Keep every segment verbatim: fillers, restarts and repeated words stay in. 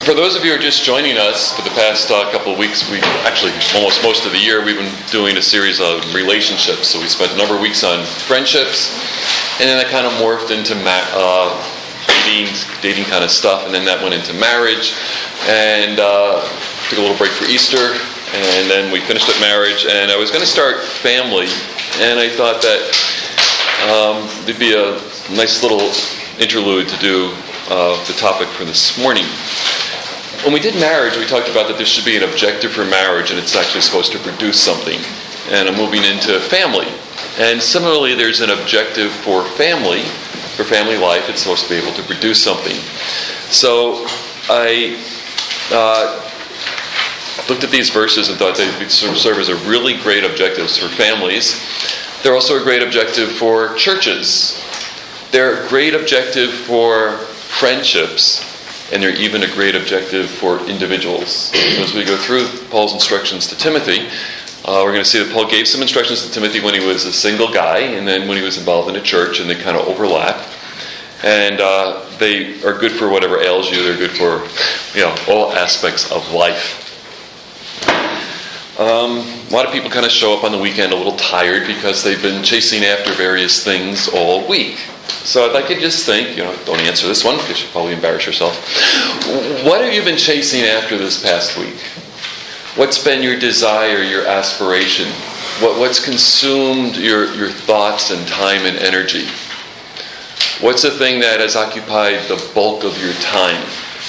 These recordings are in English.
For those of you who are just joining us, for the past uh, couple of weeks, we actually almost most of the year, we've been doing a series of relationships. So we spent a number of weeks on friendships, and then that kind of morphed into ma- uh, dating, dating kind of stuff, and then that went into marriage, and uh, took a little break for Easter, and then we finished at marriage, and I was going to start family, and I thought that um, there'd be a nice little interlude to do uh, the topic for this morning. When we did marriage, we talked about that there should be an objective for marriage, and it's actually supposed to produce something. And I'm moving into family. And similarly, there's an objective for family, for family life. It's supposed to be able to produce something. So I uh, looked at these verses and thought they would serve as a really great objectives for families. They're also a great objective for churches. They're a great objective for friendships. And they're even a great objective for individuals. As we go through Paul's instructions to Timothy, uh, we're going to see that Paul gave some instructions to Timothy when he was a single guy, and then when he was involved in a church, and they kind of overlap. And uh, they are good for whatever ails you. They're good for, you know, all aspects of life. Um, a lot of people kind of show up on the weekend a little tired because they've been chasing after various things all week. So I'd like you to just think, you know, don't answer this one because you'll probably embarrass yourself. What have you been chasing after this past week? What's been your desire, your aspiration? What, what's consumed your, your thoughts and time and energy? What's the thing that has occupied the bulk of your time?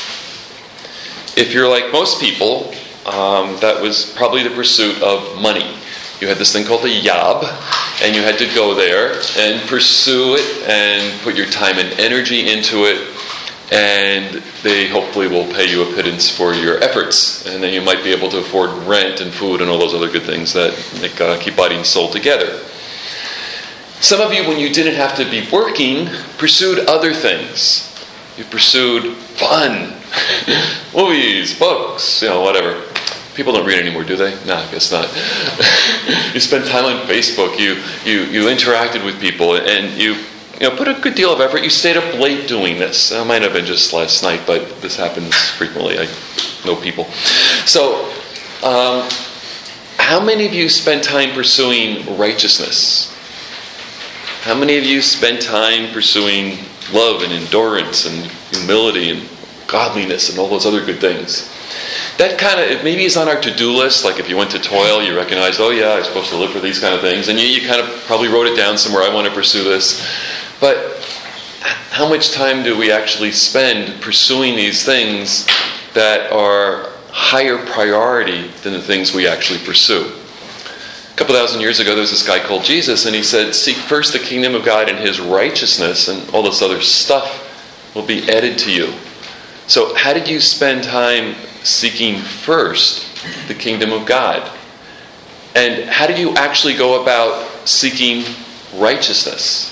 If you're like most people, um, that was probably the pursuit of money. You had this thing called a job, and you had to go there and pursue it and put your time and energy into it, and they hopefully will pay you a pittance for your efforts, and then you might be able to afford rent and food and all those other good things that make, uh, keep body and soul together. Some of you, when you didn't have to be working, pursued other things. You pursued fun, movies, books, you know, whatever. People don't read anymore, do they? No, I guess not. You spent time on Facebook. You you you interacted with people, and you you know put a good deal of effort. You stayed up late doing this. It might have been just last night, but this happens frequently. I know people. So, um, how many of you spent time pursuing righteousness? How many of you spent time pursuing love and endurance and humility and godliness and all those other good things? That kind of, maybe is on our to-do list. Like if you went to toil, you recognize, oh yeah, I'm supposed to live for these kind of things. And you, you kind of probably wrote it down somewhere, I want to pursue this. But how much time do we actually spend pursuing these things that are higher priority than the things we actually pursue? A couple thousand years ago, there was this guy called Jesus, and he said, seek first the kingdom of God and His righteousness, and all this other stuff will be added to you. So how did you spend time seeking first the kingdom of God? And how did you actually go about seeking righteousness?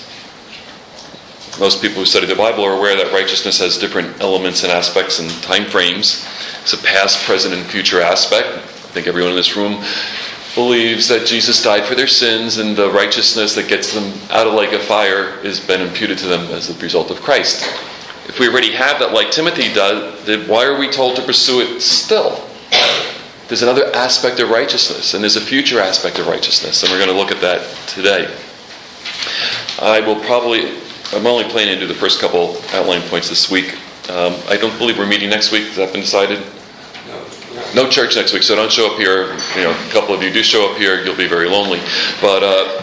Most people who study the Bible are aware that righteousness has different elements and aspects and time frames. It's a past, present, and future aspect. I think everyone in this room believes that Jesus died for their sins, and the righteousness that gets them out of the lake of fire has been imputed to them as a result of Christ. If we already have that like Timothy does, then why are we told to pursue it still? There's another aspect of righteousness, and there's a future aspect of righteousness, and we're going to look at that today. I will probably, I'm only planning to do the first couple outline points this week. Um, I don't believe we're meeting next week. Has that been decided? No church next week, so don't show up here. You know, a couple of you do show up here, you'll be very lonely. But uh,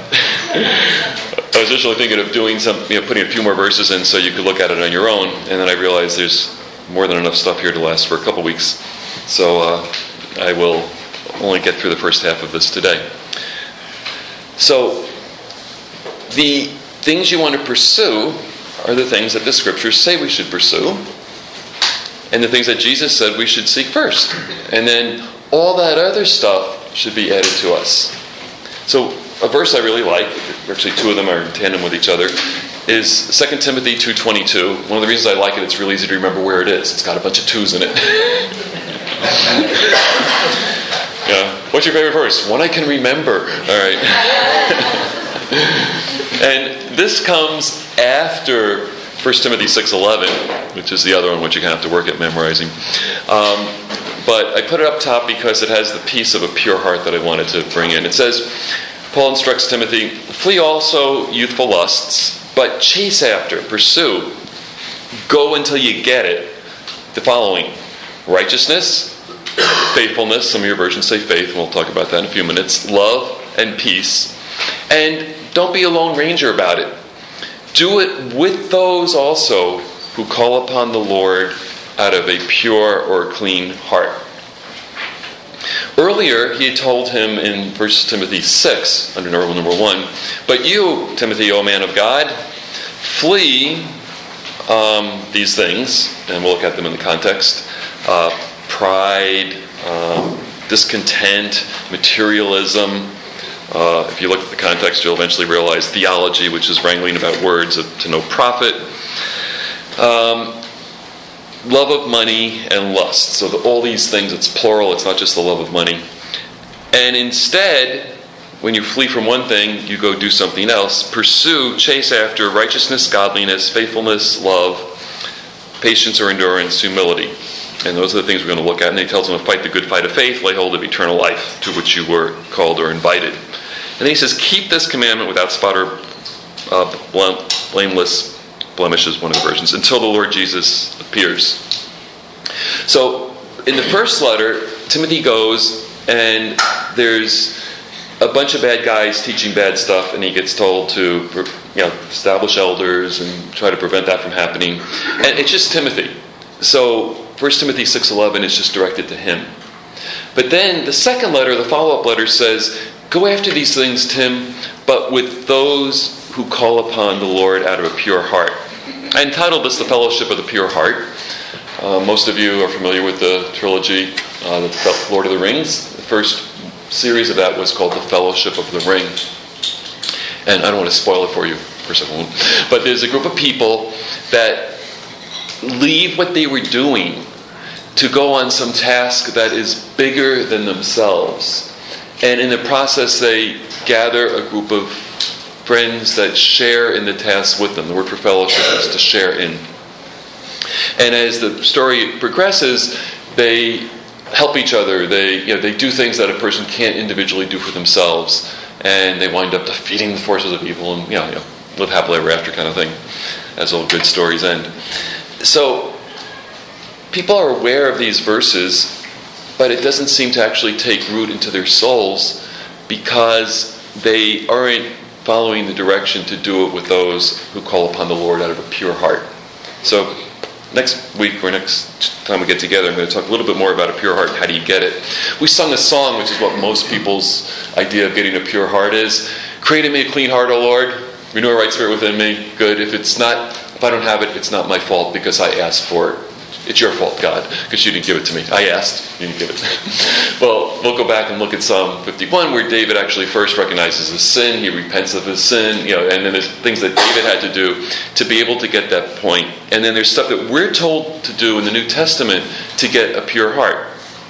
I was initially thinking of doing some, you know, putting a few more verses in so you could look at it on your own, and then I realized there's more than enough stuff here to last for a couple weeks. So uh, I will only get through the first half of this today. So the things you want to pursue are the things that the scriptures say we should pursue, and the things that Jesus said we should seek first. And then all that other stuff should be added to us. So a verse I really like, actually two of them are in tandem with each other, is Second Timothy two twenty-two. One of the reasons I like it, it's really easy to remember where it is. It's got a bunch of twos in it. Yeah. What's your favorite verse? One I can remember. All right. And this comes after First Timothy six eleven, which is the other one which you're going to have to work at memorizing. Um, but I put it up top because it has the piece of a pure heart that I wanted to bring in. It says, Paul instructs Timothy, flee also youthful lusts, but chase after, pursue, go until you get it, the following: righteousness, faithfulness, some of your versions say faith, and we'll talk about that in a few minutes, love and peace. And don't be a lone ranger about it. Do it with those also who call upon the Lord out of a pure or clean heart. Earlier, he had told him in First Timothy six, under number one, but you, Timothy, O man of God, flee um, these things, and we'll look at them in the context, uh, pride, um, discontent, materialism. Uh, if you look at the context, you'll eventually realize theology, which is wrangling about words of, to no profit. Um, love of money and lust. So the, all these things, it's plural, it's not just the love of money. And instead, when you flee from one thing, you go do something else. Pursue, chase after righteousness, godliness, faithfulness, love, patience or endurance, humility. And those are the things we're going to look at. And he tells them to fight the good fight of faith, lay hold of eternal life, to which you were called or invited. And then he says, keep this commandment without spot or uh, blameless blemishes, one of the versions, until the Lord Jesus appears. So, in the first letter, Timothy goes, and there's a bunch of bad guys teaching bad stuff, and he gets told to, you know, establish elders and try to prevent that from happening. And it's just Timothy. So, First Timothy six eleven is just directed to him. But then the second letter, the follow-up letter, says, go after these things, Tim, but with those who call upon the Lord out of a pure heart. I entitled this The Fellowship of the Pure Heart. Uh, most of you are familiar with the trilogy, uh, the Lord of the Rings. The first series of that was called The Fellowship of the Ring. And I don't want to spoil it for you. Of course I won't. But there's a group of people that leave what they were doing to go on some task that is bigger than themselves. And in the process, they gather a group of friends that share in the task with them. The word for fellowship is to share in. And as the story progresses, they help each other. They, you know, they do things that a person can't individually do for themselves. And they wind up defeating the forces of evil and, you know, you know, live happily ever after kind of thing, as all good stories end. So, people are aware of these verses, but it doesn't seem to actually take root into their souls because they aren't following the direction to do it with those who call upon the Lord out of a pure heart. So, next week or next time we get together, I'm going to talk a little bit more about a pure heart and how do you get it. We sung a song, which is what most people's idea of getting a pure heart is. Create in me a clean heart, O Lord. Renew a right spirit within me. Good. If it's not, if I don't have it, it's not my fault because I asked for it. It's your fault, God, because you didn't give it to me. I asked, you didn't give it. Well, we'll go back and look at Psalm fifty-one, where David actually first recognizes his sin. He repents of his sin, you know, and then there's things that David had to do to be able to get that point. And then there's stuff that we're told to do in the New Testament to get a pure heart.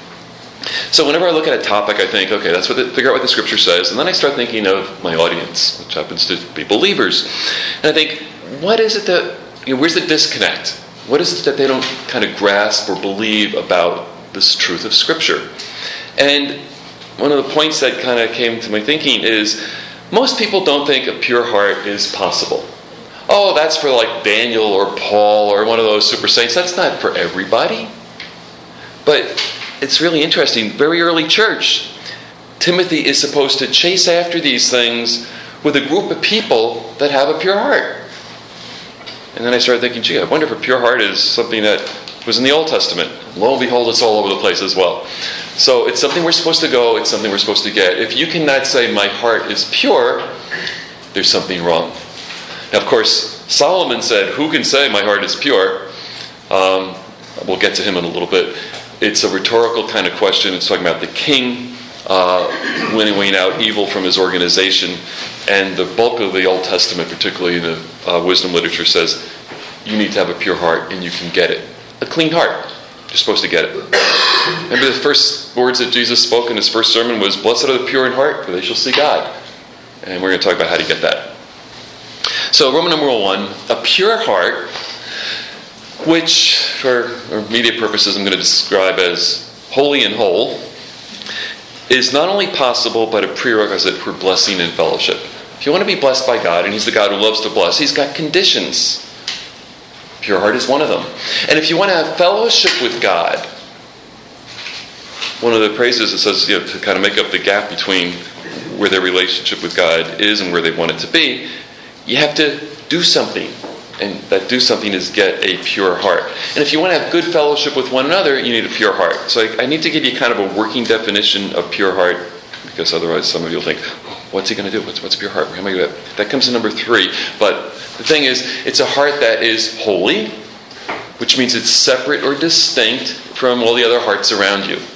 So whenever I look at a topic, I think, okay, that's what the, figure out what the Scripture says, and then I start thinking of my audience, which happens to be believers, and I think, what is it that, you know, where's the disconnect? What is it that they don't kind of grasp or believe about this truth of Scripture? And one of the points that kind of came to my thinking is, most people don't think a pure heart is possible. Oh, that's for like Daniel or Paul or one of those super saints. That's not for everybody. But it's really interesting. Very early church, Timothy is supposed to chase after these things with a group of people that have a pure heart. And then I started thinking, gee, I wonder if a pure heart is something that was in the Old Testament. Lo and behold, it's all over the place as well. So it's something we're supposed to go, it's something we're supposed to get. If you cannot say, my heart is pure, there's something wrong. Now, of course, Solomon said, who can say my heart is pure? Um, we'll get to him in a little bit. It's a rhetorical kind of question. It's talking about the king uh, winning out evil from his organization. And the bulk of the Old Testament, particularly in the uh, wisdom literature, says you need to have a pure heart and you can get it. A clean heart. You're supposed to get it. Remember the first words that Jesus spoke in his first sermon was, blessed are the pure in heart, for they shall see God. And we're going to talk about how to get that. So Roman numeral one, a pure heart which, for immediate purposes, I'm going to describe as holy and whole, is not only possible, but a prerequisite for blessing and fellowship. If you want to be blessed by God, and He's the God who loves to bless, He's got conditions. Pure heart is one of them. And if you want to have fellowship with God, one of the praises it says, you know, to kind of make up the gap between where their relationship with God is and where they want it to be, you have to do something. And that do something is get a pure heart. And if you want to have good fellowship with one another, you need a pure heart. So I, I need to give you kind of a working definition of pure heart, because otherwise some of you will think, what's he going to do? What's, what's pure heart? How am I going to do that? That comes in number three. But the thing is, it's a heart that is holy, which means it's separate or distinct from all the other hearts around you.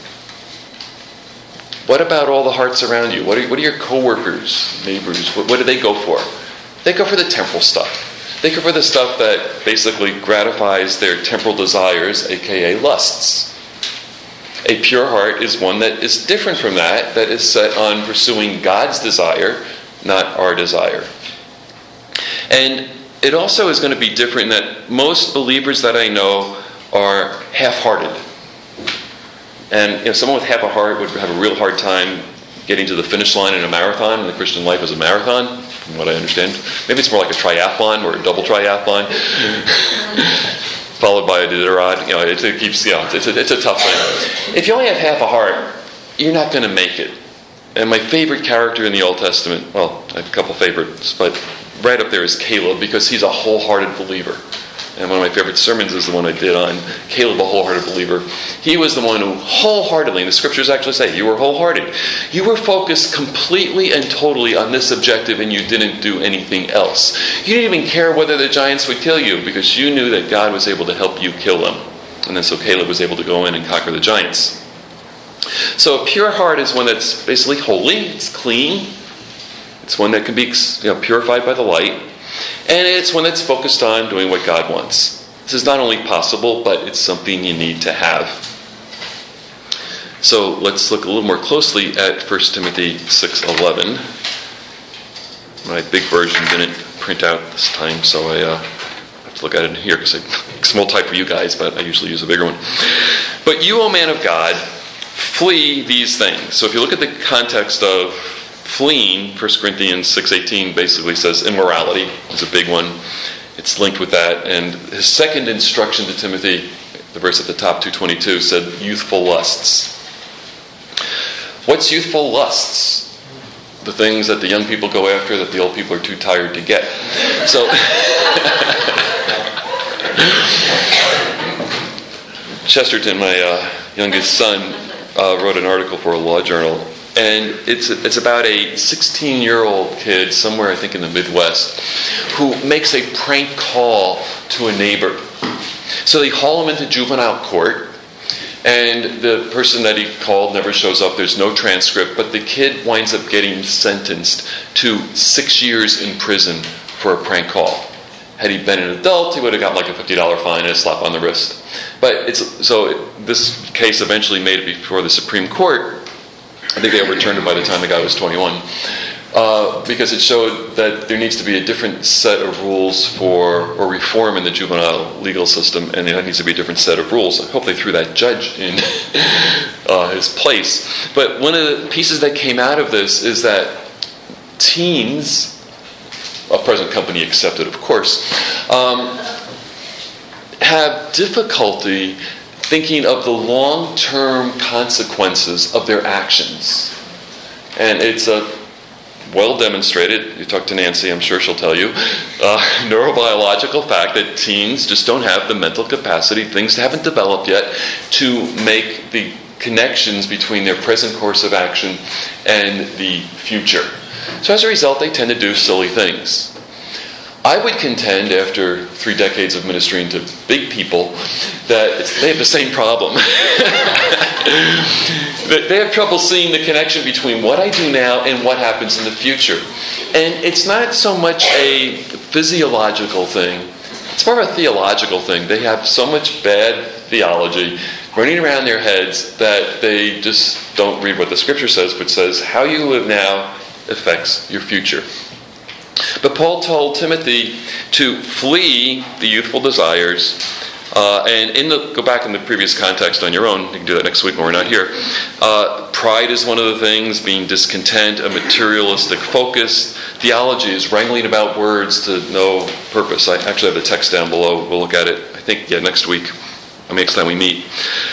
What about all the hearts around you? What are, what are your coworkers, neighbors? What, what do they go for? They go for the temporal stuff. They go for the stuff that basically gratifies their temporal desires, aka lusts. A pure heart is one that is different from that, that is set on pursuing God's desire, not our desire. And it also is going to be different in that most believers that I know are half-hearted. And you know, someone with half a heart would have a real hard time getting to the finish line in a marathon, and the Christian life is a marathon, from what I understand. Maybe it's more like a triathlon or a double triathlon, followed by a Iditarod. You know, it, it keeps, you know, it's a, it's a tough thing. If you only have half a heart, you're not going to make it. And my favorite character in the Old Testament, well, I have a couple favorites, but right up there is Caleb, because he's a wholehearted believer. And one of my favorite sermons is the one I did on Caleb, a wholehearted believer. He was the one who wholeheartedly, and the scriptures actually say, you were wholehearted. You were focused completely and totally on this objective, and you didn't do anything else. You didn't even care whether the giants would kill you, because you knew that God was able to help you kill them. And then so Caleb was able to go in and conquer the giants. So a pure heart is one that's basically holy, it's clean, it's one that can be, you know, purified by the light. And it's one that's focused on doing what God wants. This is not only possible, but it's something you need to have. So let's look a little more closely at First Timothy six eleven. My big version didn't print out this time, so I uh, have to look at it here because it's small type for you guys, but I usually use a bigger one. But you, O man of God, flee these things. So if you look at the context of fleeing, First Corinthians six eighteen basically says immorality is a big one. It's linked with that. And his second instruction to Timothy, the verse at the top, two twenty-two, said youthful lusts. What's youthful lusts? The things that the young people go after that the old people are too tired to get. So, Chesterton, my uh, youngest son, uh, wrote an article for a law journal. And it's it's about a sixteen-year-old kid somewhere, I think, in the Midwest, who makes a prank call to a neighbor. So they haul him into juvenile court, and the person that he called never shows up. There's no transcript, but the kid winds up getting sentenced to six years in prison for a prank call. Had he been an adult, he would have got like a fifty dollars fine and a slap on the wrist. But it's so it, this case eventually made it before the Supreme Court. I think they overturned it by the time the guy was twenty-one, uh, because it showed that there needs to be a different set of rules for, or reform in the juvenile legal system, and there needs to be a different set of rules. I hope they threw that judge in uh, his place. But one of the pieces that came out of this is that teens, a present company accepted, of course, um, have difficulty thinking of the long-term consequences of their actions. And it's a well demonstrated, you talk to Nancy, I'm sure she'll tell you, uh, neurobiological fact that teens just don't have the mental capacity, things haven't developed yet, to make the connections between their present course of action and the future. So as a result, they tend to do silly things. I would contend, after three decades of ministering to big people, that it's, they have the same problem. That they have trouble seeing the connection between what I do now and what happens in the future. And it's not so much a physiological thing. It's more of a theological thing. They have so much bad theology running around their heads that they just don't read what the Scripture says, which says how you live now affects your future. But Paul told Timothy to flee the youthful desires Uh, and in the go back in the previous context on your own, you can do that next week when we're not here. Uh, pride is one of the things, being discontent, a materialistic focus. Theology is wrangling about words to no purpose. I actually have the text down below. We'll look at it, I think, yeah, next week, or next time we meet.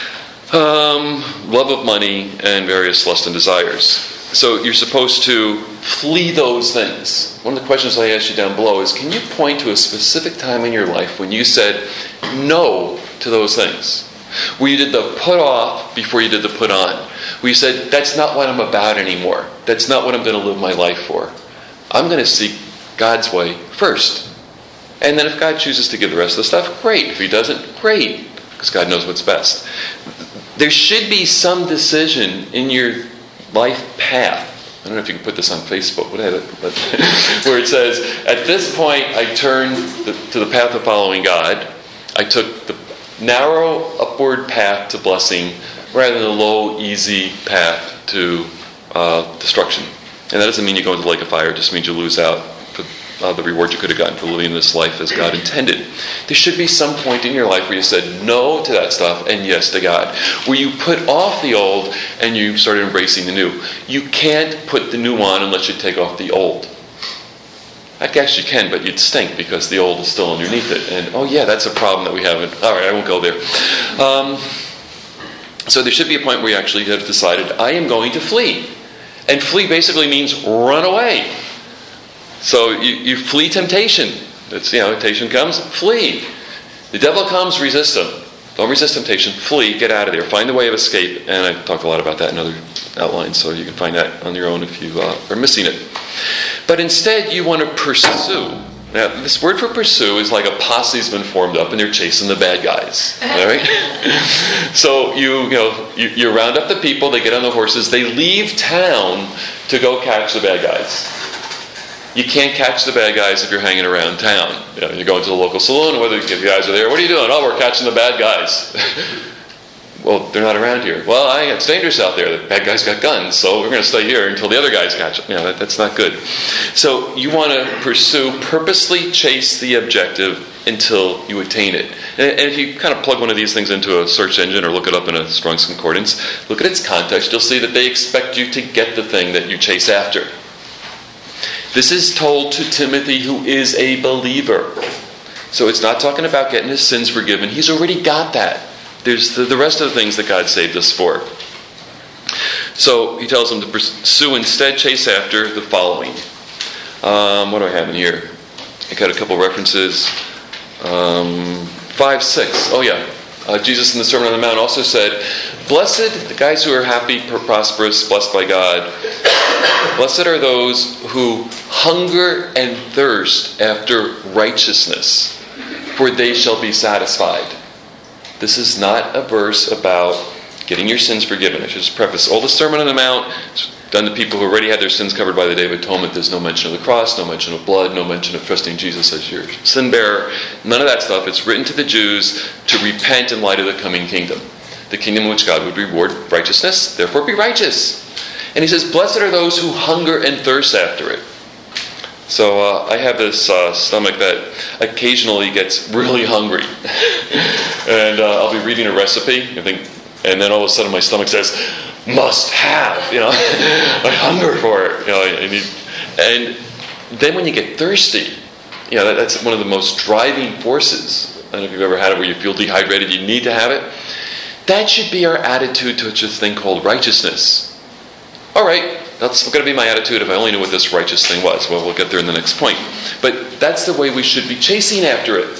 Um, love of money and various lusts and desires. So you're supposed to flee those things. One of the questions I asked you down below is, can you point to a specific time in your life when you said no to those things? Where you did the put off before you did the put on. Where you said, that's not what I'm about anymore. That's not what I'm going to live my life for. I'm going to seek God's way first. And then if God chooses to give the rest of the stuff, great. If He doesn't, great. Because God knows what's best. There should be some decision in your life path. I don't know if you can put this on Facebook, but where it says, at this point I turned the, to the path of following God. I took the narrow upward path to blessing rather than the low, easy path to uh, destruction. And that doesn't mean you go into the lake of fire. It just means you lose out for uh, the reward you could have gotten for living this life as God intended. There should be some point in your life where you said no to that stuff and yes to God. Where you put off the old and you started embracing the new. You can't put the new on unless you take off the old. I guess you can, but you'd stink because the old is still underneath it. And, oh yeah, that's a problem that we haven't. All right, I won't go there. Um, so there should be a point where you actually have decided, I am going to flee. And flee basically means run away. So you, you flee temptation. It's, you know, temptation comes, flee. The devil comes, resist him. Don't resist temptation, flee, get out of there. Find the way of escape. And I've talked a lot about that in other outlines, so you can find that on your own if you uh, are missing it. But instead, you want to pursue. Now, this word for pursue is like a posse's been formed up and they're chasing the bad guys. All right? So you, you know, you, you round up the people, they get on the horses, they leave town to go catch the bad guys. You can't catch the bad guys if you're hanging around town. You know, you go into the local saloon, whether the guys are there, what are you doing? Oh, we're catching the bad guys. Well, they're not around here. Well, I, it's dangerous out there. The bad guys got guns, so we're going to stay here until the other guys catch them. You know, that, that's not good. So you want to pursue, purposely chase the objective until you attain it. And, and if you kind of plug one of these things into a search engine or look it up in a Strong's Concordance, look at its context, you'll see that they expect you to get the thing that you chase after. This is told to Timothy, who is a believer. So it's not talking about getting his sins forgiven. He's already got that. There's the, the rest of the things that God saved us for. So he tells him to pursue, instead chase after the following. Um, what do I have in here? I got a couple references. Um, five, six. Oh yeah. Uh, Jesus in the Sermon on the Mount also said, blessed, the guys who are happy, prosperous, blessed by God, blessed are those who hunger and thirst after righteousness, for they shall be satisfied. This is not a verse about getting your sins forgiven. I should just preface, all the Sermon on the Mount, it's done to people who already had their sins covered by the Day of Atonement. There's no mention of the cross, no mention of blood, no mention of trusting Jesus as your sin bearer. None of that stuff. It's written to the Jews to repent in light of the coming kingdom. The kingdom in which God would reward righteousness, therefore be righteous. And he says, blessed are those who hunger and thirst after it. So uh, I have this uh, stomach that occasionally gets really hungry. and uh, I'll be reading a recipe, I think, and then all of a sudden my stomach says, must have, you know. I hunger for it. You know, I need, and then when you get thirsty, you know, that, that's one of the most driving forces. I don't know if you've ever had it where you feel dehydrated, you need to have it. That should be our attitude to this thing called righteousness. All right, that's going to be my attitude if I only knew what this righteous thing was. Well, we'll get there in the next point. But that's the way we should be chasing after it.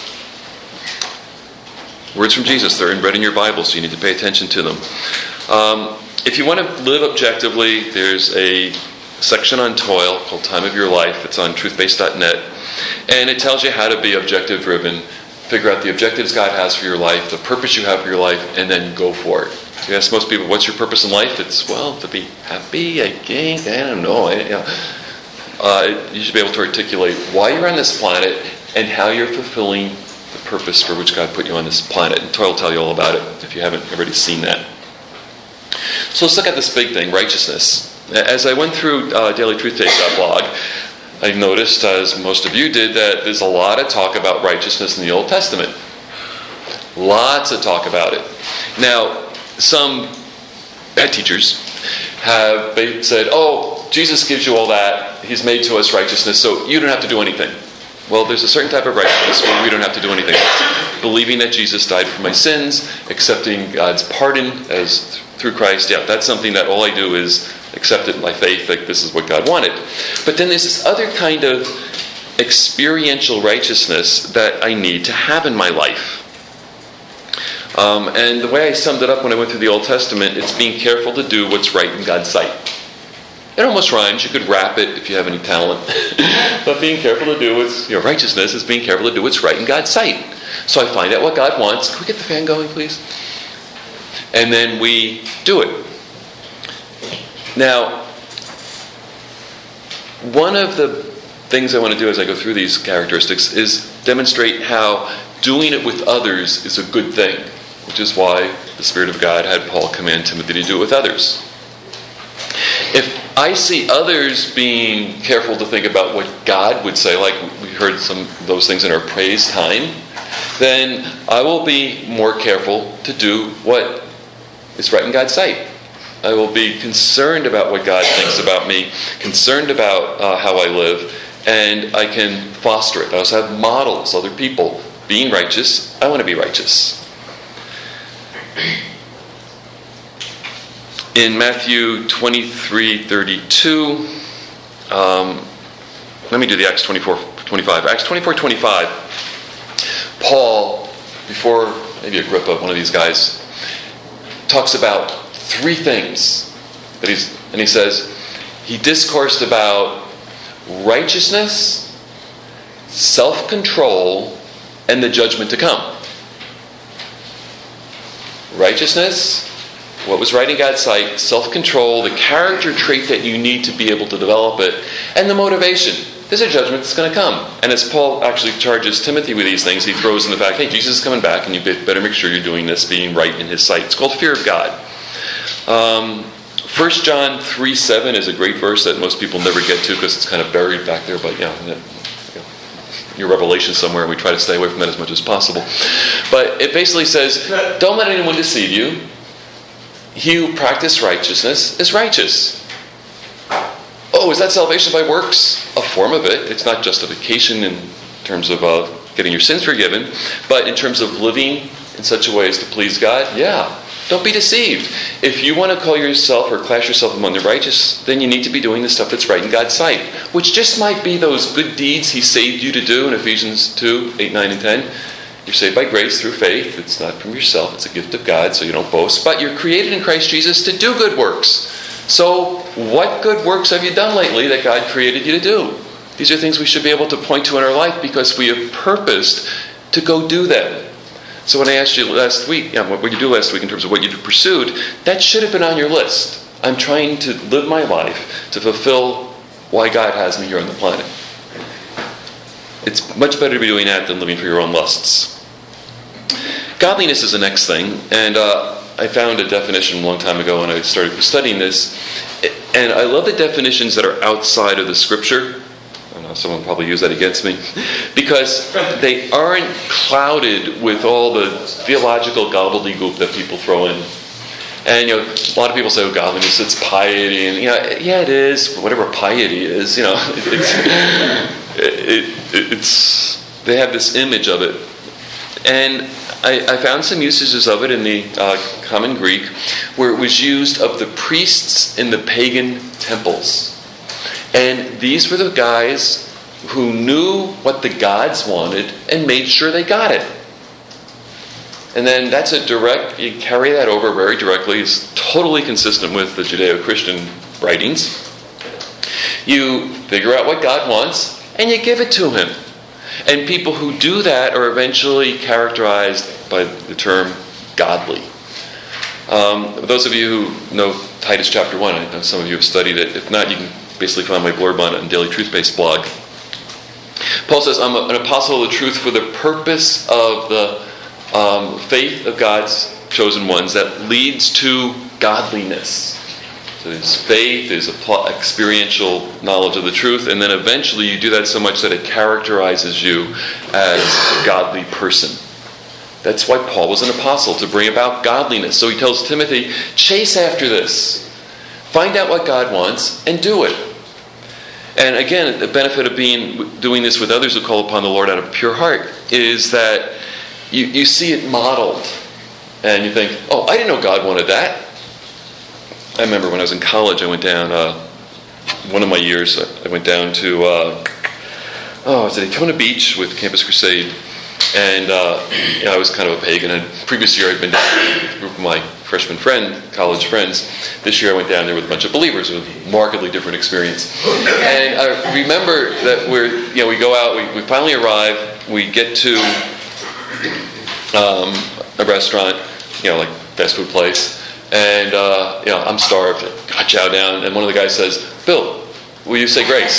Words from Jesus, they're inbred in your Bible, so you need to pay attention to them. Um, if you want to live objectively, there's a section on toil called Time of Your Life. It's on truth based dot net. And it tells you how to be objective-driven. Figure out the objectives God has for your life, the purpose you have for your life, and then go for it. So you ask most people, what's your purpose in life? It's, well, to be happy, I think, I don't know. I, you know. Uh, you should be able to articulate why you're on this planet and how you're fulfilling the purpose for which God put you on this planet. And Toy will tell you all about it if you haven't already seen that. So let's look at this big thing, righteousness. As I went through uh, daily truth taste dot blog, I noticed, as most of you did, that there's a lot of talk about righteousness in the Old Testament. Lots of talk about it. Now, some bad teachers have said, oh, Jesus gives you all that. He's made to us righteousness, so you don't have to do anything. Well, there's a certain type of righteousness where we don't have to do anything. Believing that Jesus died for my sins, accepting God's pardon as through Christ, yeah, that's something that all I do is accept it in my faith, like this is what God wanted. But then there's this other kind of experiential righteousness that I need to have in my life. Um, and the way I summed it up when I went through the Old Testament, it's being careful to do what's right in God's sight. It almost rhymes. You could rap it if you have any talent. But being careful to do what's, you know, righteousness is being careful to do what's right in God's sight. So I find out what God wants. Can we get the fan going, please? And then we do it. Now, one of the things I want to do as I go through these characteristics is demonstrate how doing it with others is a good thing, which is why the Spirit of God had Paul command Timothy to do it with others. If I see others being careful to think about what God would say, like we heard some of those things in our praise time, then I will be more careful to do what is right in God's sight. I will be concerned about what God thinks about me, concerned about uh, how I live, and I can foster it. I also have models, other people being righteous. I want to be righteous. In Matthew twenty-three thirty-two, um, let me do the Acts twenty-four twenty-five. Acts twenty-four twenty-five, Paul, before maybe Agrippa, one of these guys, talks about three things that he's, and he says, he discoursed about righteousness, self-control, and the judgment to come. Righteousness, what was right in God's sight, self-control, the character trait that you need to be able to develop it, and the motivation. There's a judgment that's going to come. And as Paul actually charges Timothy with these things, he throws in the fact, hey, Jesus is coming back, and you better make sure you're doing this, being right in his sight. It's called fear of God. Um, First John three seven is a great verse that most people never get to because it's kind of buried back there, but you know, you know, your revelation somewhere, and we try to stay away from that as much as possible. But it basically says, don't let anyone deceive you. He who practices righteousness is righteous. Oh, is that salvation by works? A form of it. It's not justification in terms of uh, getting your sins forgiven, but in terms of living in such a way as to please God, yeah. Don't be deceived. If you want to call yourself or class yourself among the righteous, then you need to be doing the stuff that's right in God's sight, which just might be those good deeds he saved you to do in Ephesians two, eight, nine, and ten. You're saved by grace through faith. It's not from yourself. It's a gift of God, so you don't boast. But you're created in Christ Jesus to do good works. So what good works have you done lately that God created you to do? These are things we should be able to point to in our life because we have purposed to go do them. So when I asked you last week, yeah, what you do last week in terms of what you pursued, that should have been on your list. I'm trying to live my life to fulfill why God has me here on the planet. It's much better to be doing that than living for your own lusts. Godliness is the next thing, and uh, I found a definition a long time ago when I started studying this, and I love the definitions that are outside of the Scripture. I know someone will probably use that against me, because they aren't clouded with all the theological gobbledygook that people throw in. And you know, a lot of people say, "Oh, godliness, it's piety," and you know, yeah, it is. Whatever piety is, you know, it's it, it, it's they have this image of it, and I, I found some usages of it in the uh, common Greek, where it was used of the priests in the pagan temples. And these were the guys who knew what the gods wanted and made sure they got it. And then that's a direct, you carry that over very directly. It's totally consistent with the Judeo-Christian writings. You figure out what God wants and you give it to him. And people who do that are eventually characterized by the term godly. Um, those of you who know Titus chapter one, I know some of you have studied it. If not, you can basically find my blurb on it on Daily Truth-Based blog. Paul says, I'm an apostle of the truth for the purpose of the um, faith of God's chosen ones that leads to godliness. So there's faith, there's a experiential knowledge of the truth, and then eventually you do that so much that it characterizes you as a godly person. That's why Paul was an apostle, to bring about godliness. So he tells Timothy, chase after this. Find out what God wants and do it. And again, the benefit of being doing this with others who call upon the Lord out of pure heart is that you, you see it modeled. And you think, oh, I didn't know God wanted that. I remember when I was in college, I went down, uh, one of my years, I went down to, uh, oh, it was at Daytona Beach with Campus Crusade. And uh, you know, I was kind of a pagan. And previous year I'd been down with a group of my freshman friend, college friends. This year I went down there with a bunch of believers. It was a markedly different experience. And I remember that we're, you know, we go out, we, we finally arrive, we get to um, a restaurant, you know, like fast food place. And, uh, you know, I'm starved. I chow down. And one of the guys says, Bill, will you say grace?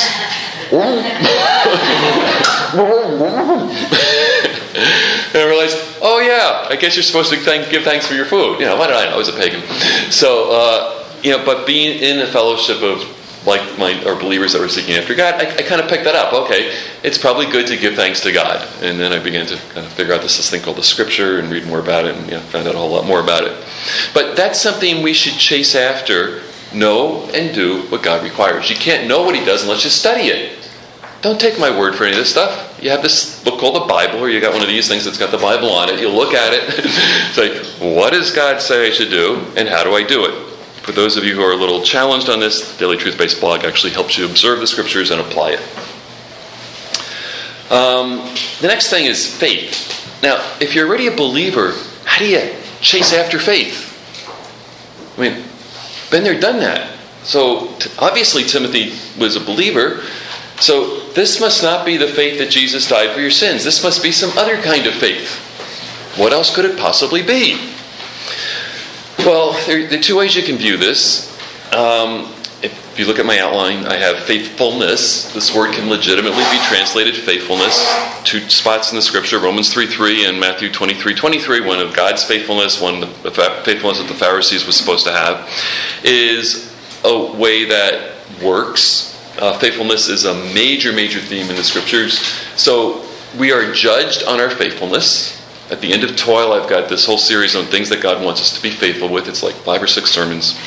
And I realized, oh yeah, I guess you're supposed to thank, give thanks for your food. You know, why did I know? I was a pagan. So, uh, you know, but being in a fellowship of like my or believers that were seeking after God, I, I kind of picked that up. Okay, it's probably good to give thanks to God. And then I began to kind of figure out this, this thing called the Scripture and read more about it, and you know, found out a whole lot more about it. But that's something we should chase after. Know and do what God requires. You can't know what He does unless you study it. Don't take my word for any of this stuff. You have this book called the Bible, or you got one of these things that's got the Bible on it. You look at it, say, what does God say I should do, and how do I do it? For those of you who are a little challenged on this, the Daily Truth-Based blog actually helps you observe the Scriptures and apply it. Um, the next thing is faith. Now, if you're already a believer, how do you chase after faith? I mean, been there, done that. So, t- obviously Timothy was a believer. So this must not be the faith that Jesus died for your sins. This must be some other kind of faith. What else could it possibly be? Well, there, there are two ways you can view this. Um, if you look at my outline, I have faithfulness. This word can legitimately be translated faithfulness. Two spots in the Scripture, Romans three three and Matthew twenty-three twenty-three, one of God's faithfulness, one of the faithfulness that the Pharisees was supposed to have, is a way that works. Uh, faithfulness is a major, major theme in the Scriptures. So we are judged on our faithfulness. At the end of Toil, I've got this whole series on things that God wants us to be faithful with. It's like five or six sermons.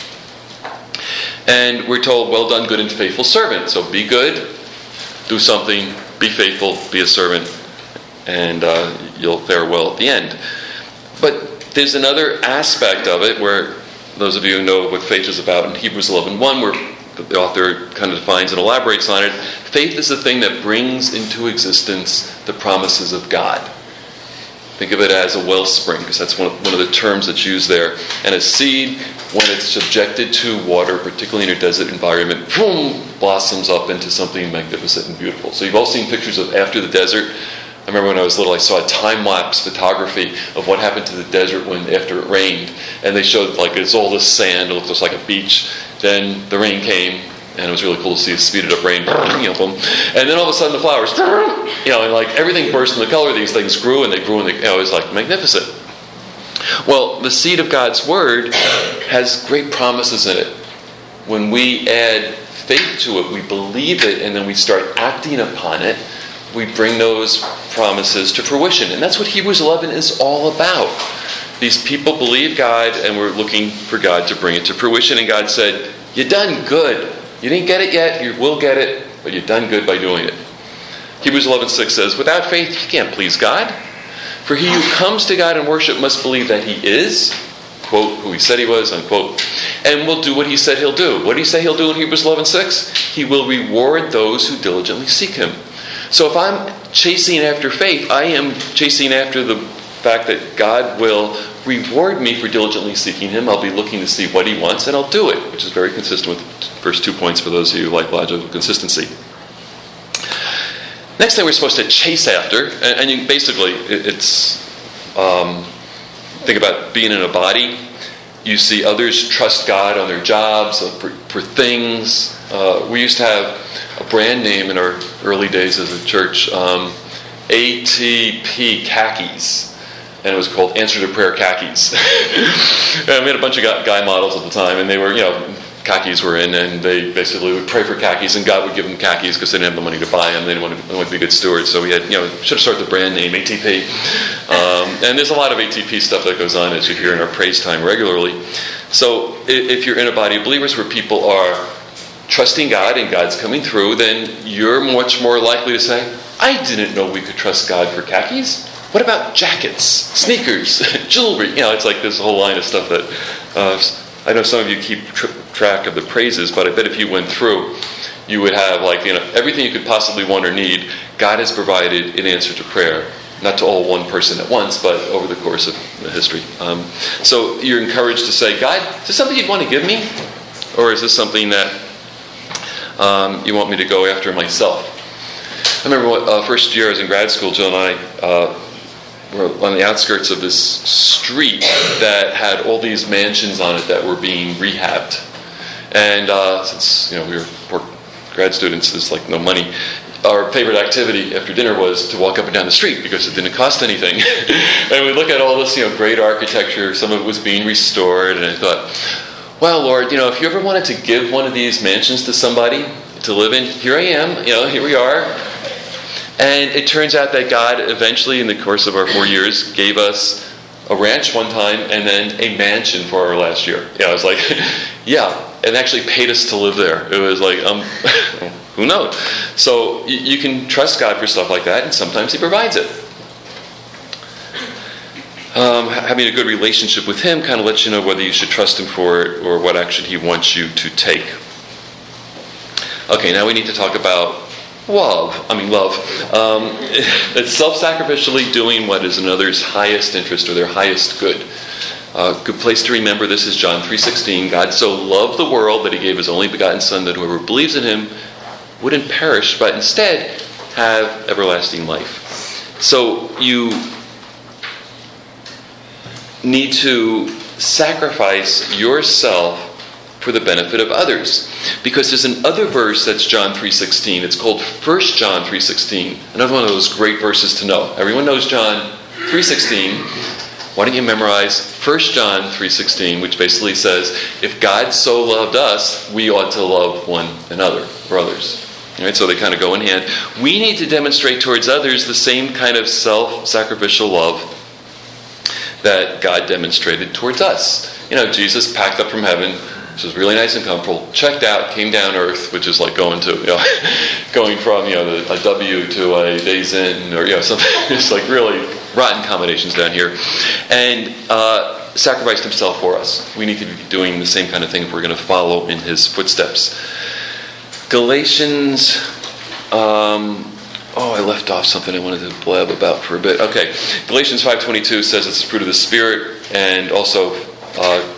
And we're told, well done, good and faithful servant. So be good, do something, be faithful, be a servant, and uh, you'll fare well at the end. But there's another aspect of it where those of you who know what faith is about in Hebrews eleven one, where the author kind of defines and elaborates on it. Faith is the thing that brings into existence the promises of God. Think of it as a wellspring, because that's one of, one of the terms that's used there. And a seed, when it's subjected to water, particularly in a desert environment, boom, blossoms up into something magnificent and beautiful. So you've all seen pictures of after the desert. I remember when I was little, I saw a time-lapse photography of what happened to the desert when after it rained. And they showed, like, it's all this sand, it looked just like a beach. Then the rain came, and it was really cool to see a speeded up rain. You know, boom. And then all of a sudden the flowers, you know, and like everything burst into color. These things grew, and they grew, and they, you know, it was like magnificent. Well, the seed of God's Word has great promises in it. When we add faith to it, we believe it, and then we start acting upon it, we bring those promises to fruition. And that's what Hebrews eleven is all about. These people believe God, and we're looking for God to bring it to fruition. And God said, you've done good. You didn't get it yet, you will get it, but you've done good by doing it. Hebrews eleven six says, without faith you can't please God. For he who comes to God in worship must believe that he is, quote, who he said he was, unquote, and will do what he said he'll do. What did he say he'll do in Hebrews eleven six? He will reward those who diligently seek him. So if I'm chasing after faith, I am chasing after the fact that God will reward me for diligently seeking him. I'll be looking to see what he wants, and I'll do it, which is very consistent with the first two points for those of you who like logical consistency. Next thing we're supposed to chase after, and, and you, basically it's, um, think about being in a body. You see others trust God on their jobs, uh, for, for things. Uh, we used to have a brand name in our early days as a church, um, A T P khakis. And it was called Answer to Prayer khakis. And we had a bunch of guy models at the time, and they were, you know, khakis were in, and they basically would pray for khakis, and God would give them khakis because they didn't have the money to buy them. They didn't want to, they wanted to be good stewards, so we had, you know, should have started the brand name A T P. Um, and there's a lot of A T P stuff that goes on, as you hear in our praise time regularly. So if you're in a body of believers where people are trusting God and God's coming through, then you're much more likely to say, I didn't know we could trust God for khakis. What about jackets, sneakers, jewelry? You know, it's like this whole line of stuff that uh, I know some of you keep tr- track of the praises, but I bet if you went through, you would have like, you know, everything you could possibly want or need, God has provided in answer to prayer. Not to all one person at once, but over the course of the history. Um, so you're encouraged to say, God, is this something you'd want to give me? Or is this something that um, you want me to go after myself? I remember what, uh, first year I was in grad school, Jill and I uh, were on the outskirts of this street that had all these mansions on it that were being rehabbed. And uh, since, you know, we were poor grad students, there's like no money. Our favorite activity after dinner was to walk up and down the street because it didn't cost anything. And we'd look at all this, you know, great architecture. Some of it was being restored, and I thought, well, Lord, you know, if you ever wanted to give one of these mansions to somebody to live in, here I am, you know, here we are. And it turns out that God eventually, in the course of our four years, gave us a ranch one time and then a mansion for our last year. Yeah, I was like, yeah, and actually paid us to live there. It was like, um, who knows? So you, you can trust God for stuff like that, and sometimes He provides it. Um, having a good relationship with Him kind of lets you know whether you should trust Him for it or what action He wants you to take. Okay, now we need to talk about love. I mean, love. Um, it's self-sacrificially doing what is another's highest interest or their highest good. A uh, good place to remember this is John three sixteen. God so loved the world that He gave His only begotten Son, that whoever believes in Him wouldn't perish, but instead have everlasting life. So you need to sacrifice yourself for the benefit of others. Because there's another verse that's John three sixteen. It's called First John three sixteen. Another one of those great verses to know. Everyone knows John three sixteen. Why don't you memorize First John three sixteen, which basically says, if God so loved us, we ought to love one another, brothers. All right, so they kind of go in hand. We need to demonstrate towards others the same kind of self-sacrificial love that God demonstrated towards us. You know, Jesus packed up from heaven, which was really nice and comfortable, checked out, came down earth, which is like going to, you know, going from, you know, the, a W to a Days Inn, or, you know, something. It's like really rotten combinations down here. And uh, sacrificed Himself for us. We need to be doing the same kind of thing if we're going to follow in His footsteps. Galatians, um, oh, I left off something I wanted to blab about for a bit. Okay, Galatians five twenty-two says it's the fruit of the Spirit, and also uh,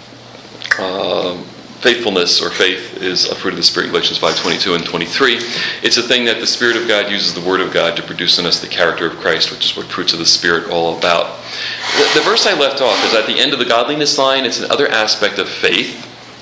uh, faithfulness or faith is a fruit of the Spirit. Galatians five twenty-two and twenty-three. It's a thing that the Spirit of God uses the Word of God to produce in us the character of Christ, which is what fruits of the Spirit are all about. The, the verse I left off is at the end of the godliness line. It's another aspect of faith.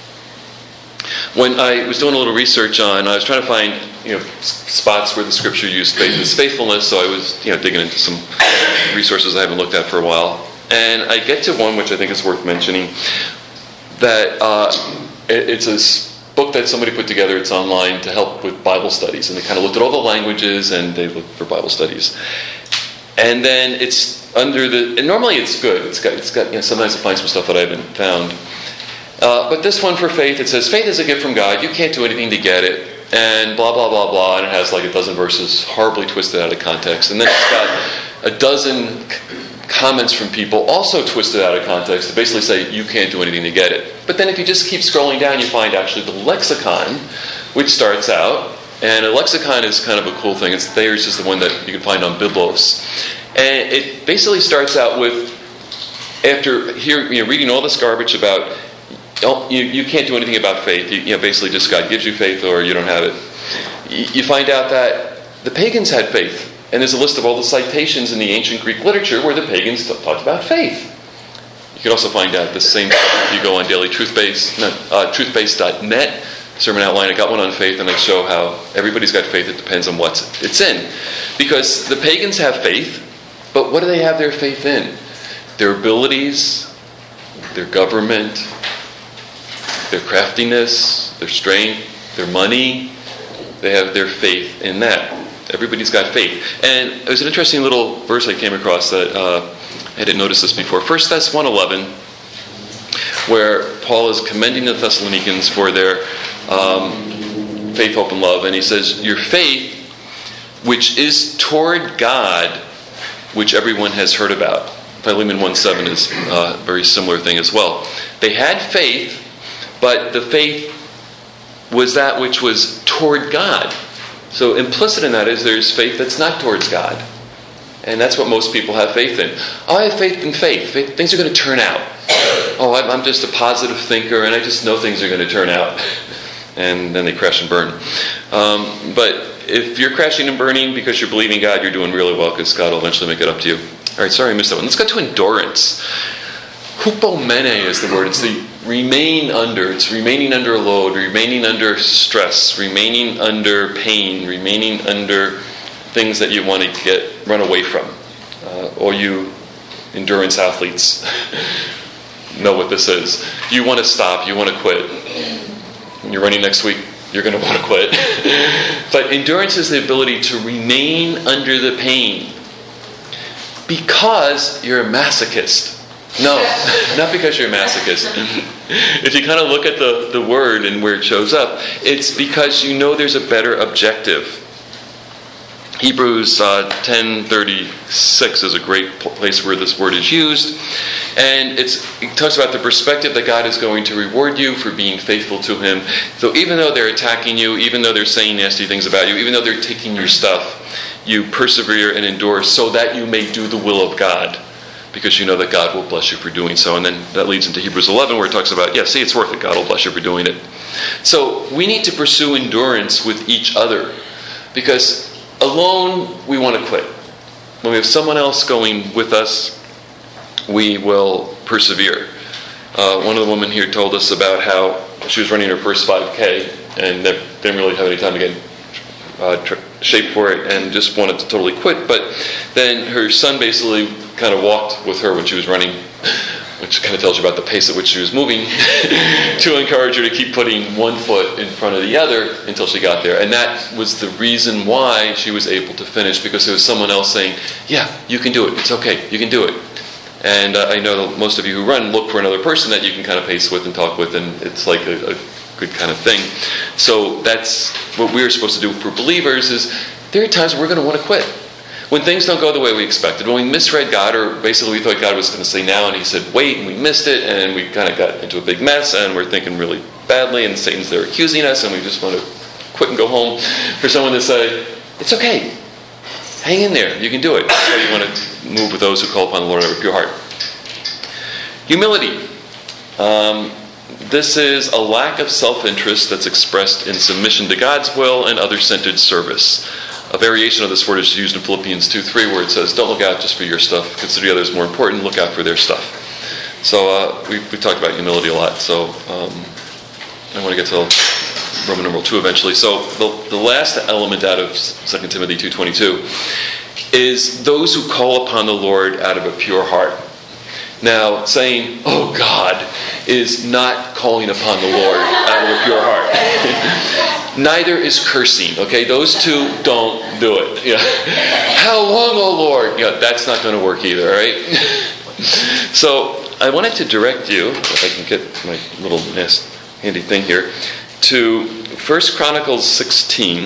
When I was doing a little research on, I was trying to find, you know, spots where the Scripture used faith as faithfulness, so I was, you know, digging into some resources I haven't looked at for a while. And I get to one which I think is worth mentioning, that uh, it, it's a book that somebody put together. It's online to help with Bible studies, and they kind of looked at all the languages and they looked for Bible studies. And then it's under the, and normally it's good. It's got, it's got, you know, sometimes I find some stuff that I haven't found. Uh, but this one for faith, it says, faith is a gift from God. You can't do anything to get it. And blah, blah, blah, blah. And it has like a dozen verses horribly twisted out of context. And then it's got a dozen comments from people also twisted out of context to basically say you can't do anything to get it. But then if you just keep scrolling down, you find actually the lexicon, which starts out. And a lexicon is kind of a cool thing. It's Thayer's is the one that you can find on Biblos. And it basically starts out with, after here, you know, reading all this garbage about You, you can't do anything about faith. You, you know, basically just God gives you faith or you don't have it. You, you find out that the pagans had faith. And there's a list of all the citations in the ancient Greek literature where the pagans t- talked about faith. You can also find out the same stuff if you go on daily truthbase, no, uh, truthbase dot net, sermon outline. I got one on faith, and I show how everybody's got faith. It depends on what it's in. Because the pagans have faith, but what do they have their faith in? Their abilities, their government, their craftiness, their strength, their money. They have their faith in that. Everybody's got faith. And it was an interesting little verse I came across that uh, I didn't notice this before. First Thess one eleven, where Paul is commending the Thessalonians for their um, faith, hope, and love. And he says, your faith, which is toward God, which everyone has heard about. Philemon one seven is a very similar thing as well. They had faith, but the faith was that which was toward God. So implicit in that is there's faith that's not towards God. And that's what most people have faith in. Oh, I have faith in faith. faith things are going to turn out. Oh, I'm, I'm just a positive thinker, and I just know things are going to turn out. And then they crash and burn. Um, but if you're crashing and burning because you're believing God, you're doing really well, because God will eventually make it up to you. All right, sorry I missed that one. Let's go to endurance. Hupomene is the word. It's the remain under. It's remaining under a load, remaining under stress, remaining under pain, remaining under things that you want to get run away from. Uh, all you endurance athletes know what this is. You want to stop. You want to quit. When you're running next week, you're going to want to quit. But endurance is the ability to remain under the pain because you're a masochist. No, not because you're a masochist. If you kind of look at the, the word and where it shows up, it's because you know there's a better objective. Hebrews uh, ten thirty-six is a great place where this word is used. And it's, it talks about the perspective that God is going to reward you for being faithful to Him. So even though they're attacking you, even though they're saying nasty things about you, even though they're taking your stuff, you persevere and endure so that you may do the will of God. Because you know that God will bless you for doing so. And then that leads into Hebrews eleven, where it talks about, yeah, see, it's worth it. God will bless you for doing it. So we need to pursue endurance with each other. Because alone, we want to quit. When we have someone else going with us, we will persevere. Uh, one of the women here told us about how she was running her first five K and didn't really have any time to get uh, tr- shape for it and just wanted to totally quit. But then her son basically kind of walked with her when she was running, which kind of tells you about the pace at which she was moving, to encourage her to keep putting one foot in front of the other until she got there. And that was the reason why she was able to finish, because there was someone else saying, yeah, you can do it. It's okay. You can do it. And uh, I know that most of you who run look for another person that you can kind of pace with and talk with, and it's like a, a good kind of thing. So that's what we're supposed to do for believers, is there are times we're going to want to quit. When things don't go the way we expected, when we misread God, or basically we thought God was going to say now and He said wait, and we missed it, and we kind of got into a big mess, and we're thinking really badly, and Satan's there accusing us, and we just want to quit and go home, for someone to say, it's okay, hang in there, you can do it. That's why you want to move with those who call upon the Lord out of your heart. Humility. Um, this is a lack of self-interest that's expressed in submission to God's will and other-centered service. A variation of this word is used in Philippians two three, where it says, don't look out just for your stuff. Consider the others more important. Look out for their stuff. So uh, we, we've talked about humility a lot. So um, I want to get to Roman numeral two eventually. So the, the last element out of Second Timothy two twenty-two is those who call upon the Lord out of a pure heart. Now, saying, oh God, is not calling upon the Lord out of a pure heart. Neither is cursing, okay? Those two don't do it. Yeah. How long, oh Lord? Yeah, that's not going to work either, all right? So, I wanted to direct you, if I can get my little nice, handy thing here, to First Chronicles sixteen,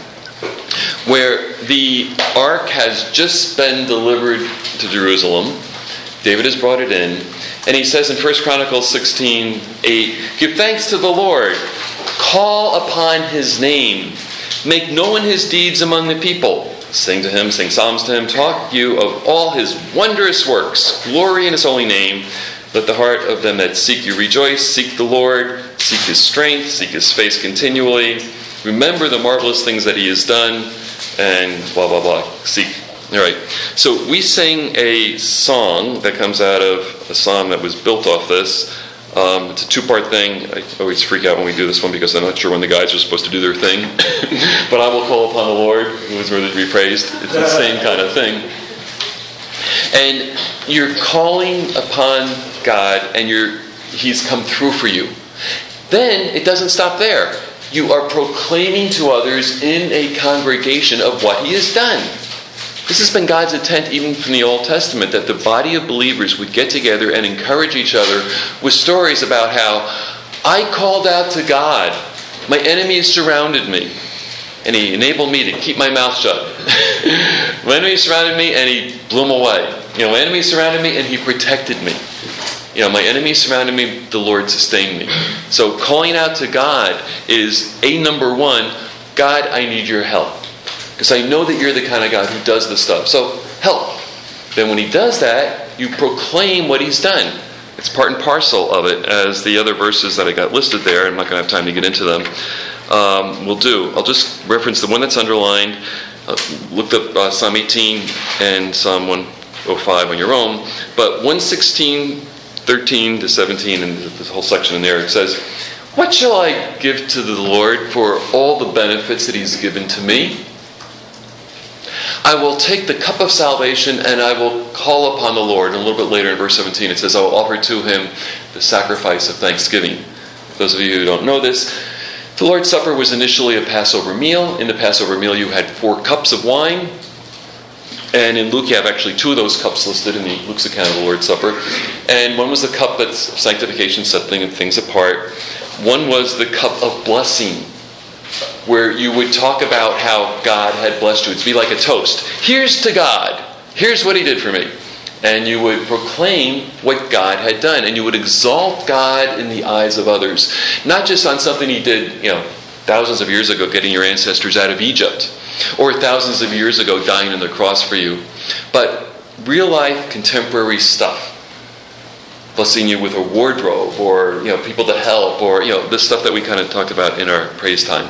where the ark has just been delivered to Jerusalem. David has brought it in, and he says in First Chronicles sixteen eight, give thanks to the Lord, call upon His name, make known His deeds among the people, sing to Him, sing psalms to Him, talk you of all His wondrous works, glory in His holy name, let the heart of them that seek you rejoice, seek the Lord, seek His strength, seek His face continually, remember the marvelous things that He has done, and blah, blah, blah, seek. All right, so we sing a song that comes out of a psalm that was built off this. Um, it's a two-part thing. I always freak out when we do this one because I'm not sure when the guys are supposed to do their thing. But I will call upon the Lord, who is worthy to be praised. It's the same kind of thing. And you're calling upon God, and you're He's come through for you. then it doesn't stop there. You are proclaiming to others in a congregation of what he has done. This has been God's intent even from the Old Testament, that the body of believers would get together and encourage each other with stories about how I called out to God. My enemies surrounded me, and he enabled me to keep my mouth shut. My enemies surrounded me, and he blew them away. You know, my enemies surrounded me, and he protected me. You know, my enemies surrounded me, the Lord sustained me. So calling out to God is a number one, God, I need your help. Because I know that you're the kind of God who does this stuff. So help. Then when he does that, you proclaim what he's done. It's part and parcel of it, as the other verses that I got listed there, I'm not going to have time to get into them, um, will do. I'll just reference the one that's underlined. Uh, look up uh, Psalm eighteen and Psalm one oh five on your own. But one sixteen, thirteen to seventeen, and this whole section in there, it says, what shall I give to the Lord for all the benefits that he's given to me? I will take the cup of salvation and I will call upon the Lord. And a little bit later in verse seventeen it says, I will offer to him the sacrifice of thanksgiving. Those of you who don't know this, the Lord's Supper was initially a Passover meal. In the Passover meal you had four cups of wine. And in Luke you have actually two of those cups listed in Luke's account of the Lord's Supper. And one was the cup that's sanctification, setting things apart. One was the cup of blessing, where you would talk about how God had blessed you. It'd be like a toast. Here's to God. Here's what he did for me. And you would proclaim what God had done. And you would exalt God in the eyes of others. Not just on something he did, you know, thousands of years ago, getting your ancestors out of Egypt. Or thousands of years ago, dying on the cross for you. But real life, contemporary stuff. Blessing you with a wardrobe, or, you know, people to help, or, you know, the stuff that we kind of talked about in our praise time.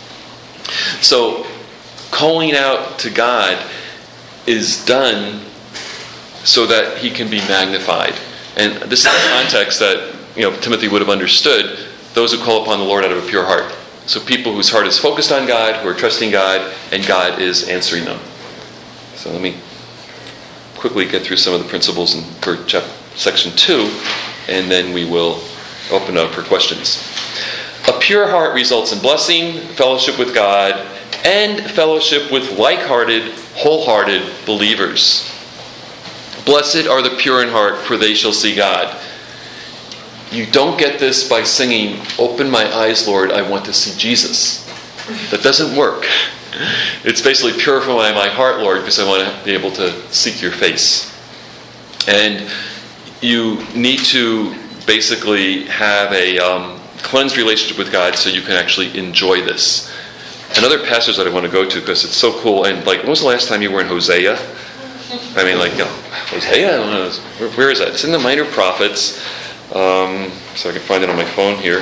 So, calling out to God is done so that he can be magnified. And this is the context that, you know, Timothy would have understood. Those who call upon the Lord out of a pure heart. So people whose heart is focused on God, who are trusting God, and God is answering them. So let me quickly get through some of the principles in for chapter, section two, and then we will open up for questions. A pure heart results in blessing, fellowship with God, and fellowship with like-hearted, wholehearted believers. Blessed are the pure in heart, for they shall see God. You don't get this by singing, open my eyes, Lord, I want to see Jesus. That doesn't work. It's basically purify my heart, Lord, because I want to be able to seek your face. And you need to basically have a um, cleansed relationship with God so you can actually enjoy this. Another passage that I want to go to because it's so cool, and like, when was the last time you were in Hosea? I mean, like, you know, Hosea? I don't know. Where, where is that? It's in the Minor Prophets. Um, so I can find it on my phone here.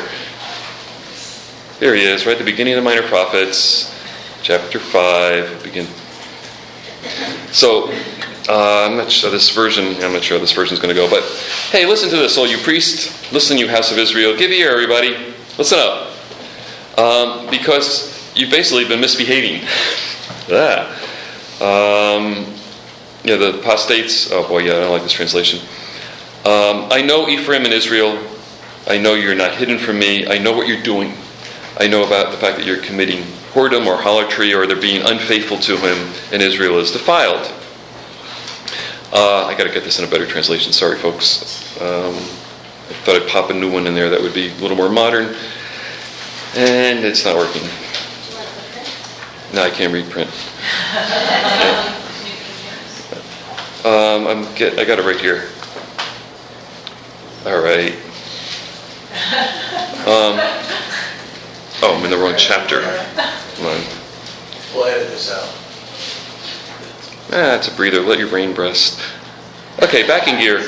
There he is, right at the beginning of the Minor Prophets, chapter five. Begin. So, uh, I'm not sure this version. I'm not sure how this version is going to go. But hey, listen to this, all you priests. Listen, you house of Israel. Give ear, everybody. Listen up, um, because you've basically been misbehaving. Yeah. Um, yeah, the apostates. Oh boy, yeah, I don't like this translation. Um, I know Ephraim and Israel. I know you're not hidden from me. I know what you're doing. I know about the fact that you're committing whoredom or harlotry, or they're being unfaithful to him, and Israel is defiled. Uh, I got to get this in a better translation. Sorry, folks. Um, I thought I'd pop a new one in there that would be a little more modern, and it's not working. No, I can't read print. Yeah. Um, I'm get. I got it right here. All right. Um, oh, I'm in the wrong chapter. Come on. We'll edit this out. Ah, it's a breather. Let your brain rest. Okay, back in gear.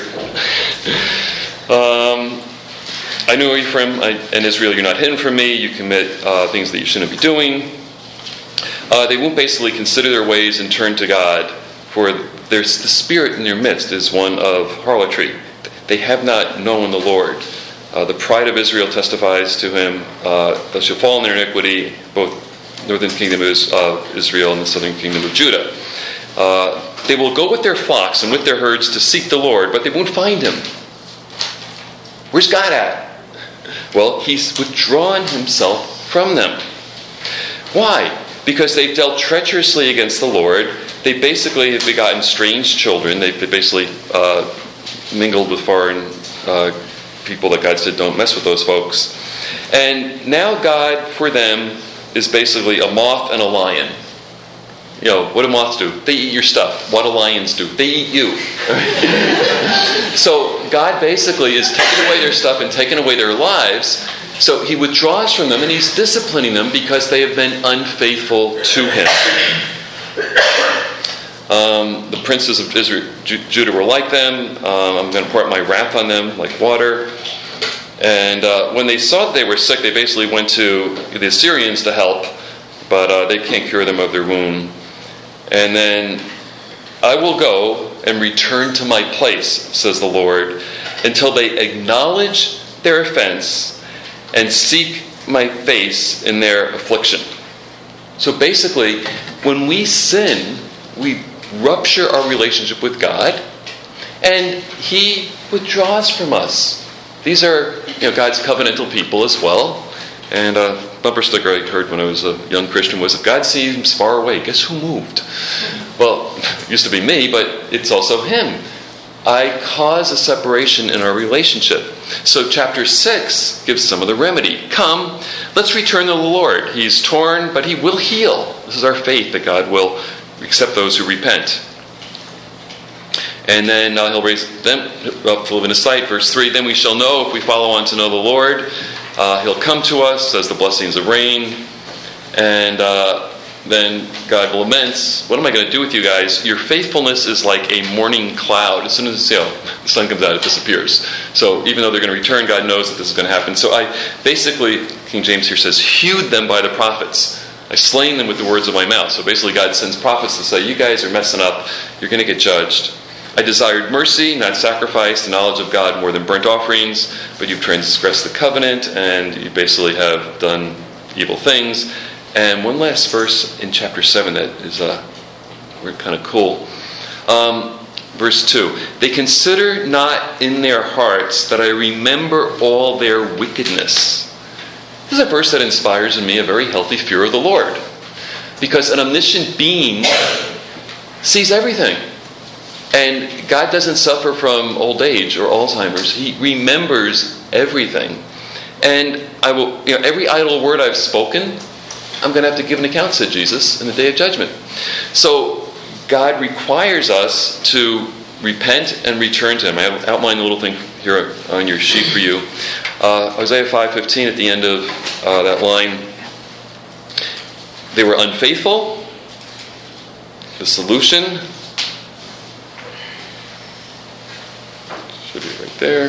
um, I know Ephraim and Israel, you're not hidden from me. You commit uh, things that you shouldn't be doing. Uh, they won't basically consider their ways and turn to God, for there's the spirit in their midst is one of harlotry. They have not known the Lord. Uh, the pride of Israel testifies to him. Uh, they shall fall in their iniquity, both northern kingdom of Israel and the southern kingdom of Judah. Uh, they will go with their flocks and with their herds to seek the Lord, but they won't find him. Where's God at? Well, he's withdrawn himself from them. Why? Because they've dealt treacherously against the Lord. They basically have begotten strange children. They've basically uh, mingled with foreign uh, people that God said don't mess with those folks. And now God, for them, is basically a moth and a lion. You know, what do moths do? They eat your stuff. What do lions do? They eat you. So God basically is taking away their stuff and taking away their lives. So he withdraws from them and he's disciplining them because they have been unfaithful to him. Um, the princes of Israel, Judah were like them. Um, I'm going to pour out my wrath on them like water. And uh, when they saw that they were sick, they basically went to the Assyrians to help, but uh, they can't cure them of their wound. And then, I will go and return to my place, says the Lord, until they acknowledge their offense and seek my face in their affliction. So basically, when we sin, we rupture our relationship with God, and he withdraws from us. These are, you know, God's covenantal people as well. And a bumper sticker I heard when I was a young Christian was, if God seems far away, guess who moved? Well, it used to be me, but it's also him. I cause a separation in our relationship. So chapter six gives some of the remedy. Come, let's return to the Lord. He's torn, but he will heal. This is our faith that God will accept those who repent. And then uh, he'll raise them up to live in his sight. Verse three, then we shall know if we follow on to know the Lord. Uh, he'll come to us as the blessings of rain. And uh, then God laments, what am I going to do with you guys? Your faithfulness is like a morning cloud. As soon as, you know, the sun comes out, it disappears. So even though they're going to return, God knows that this is going to happen. So I basically, King James here says, hewed them by the prophets. I slain them with the words of my mouth. So basically God sends prophets to say, you guys are messing up. You're going to get judged. I desired mercy, not sacrifice, the knowledge of God more than burnt offerings, but you've transgressed the covenant, and you basically have done evil things. And one last verse in chapter seven that is uh, kind of cool. Um, verse two. They consider not in their hearts that I remember all their wickedness. This is a verse that inspires in me a very healthy fear of the Lord. Because an omniscient being sees everything. And God doesn't suffer from old age or Alzheimer's. He remembers everything. And I will, you know, every idle word I've spoken, I'm going to have to give an account, said Jesus, in the day of judgment. So God requires us to repent and return to him. I have outlined a little thing here on your sheet for you. Uh, Isaiah five fifteen, at the end of uh, that line, they were unfaithful. The solution should be right there.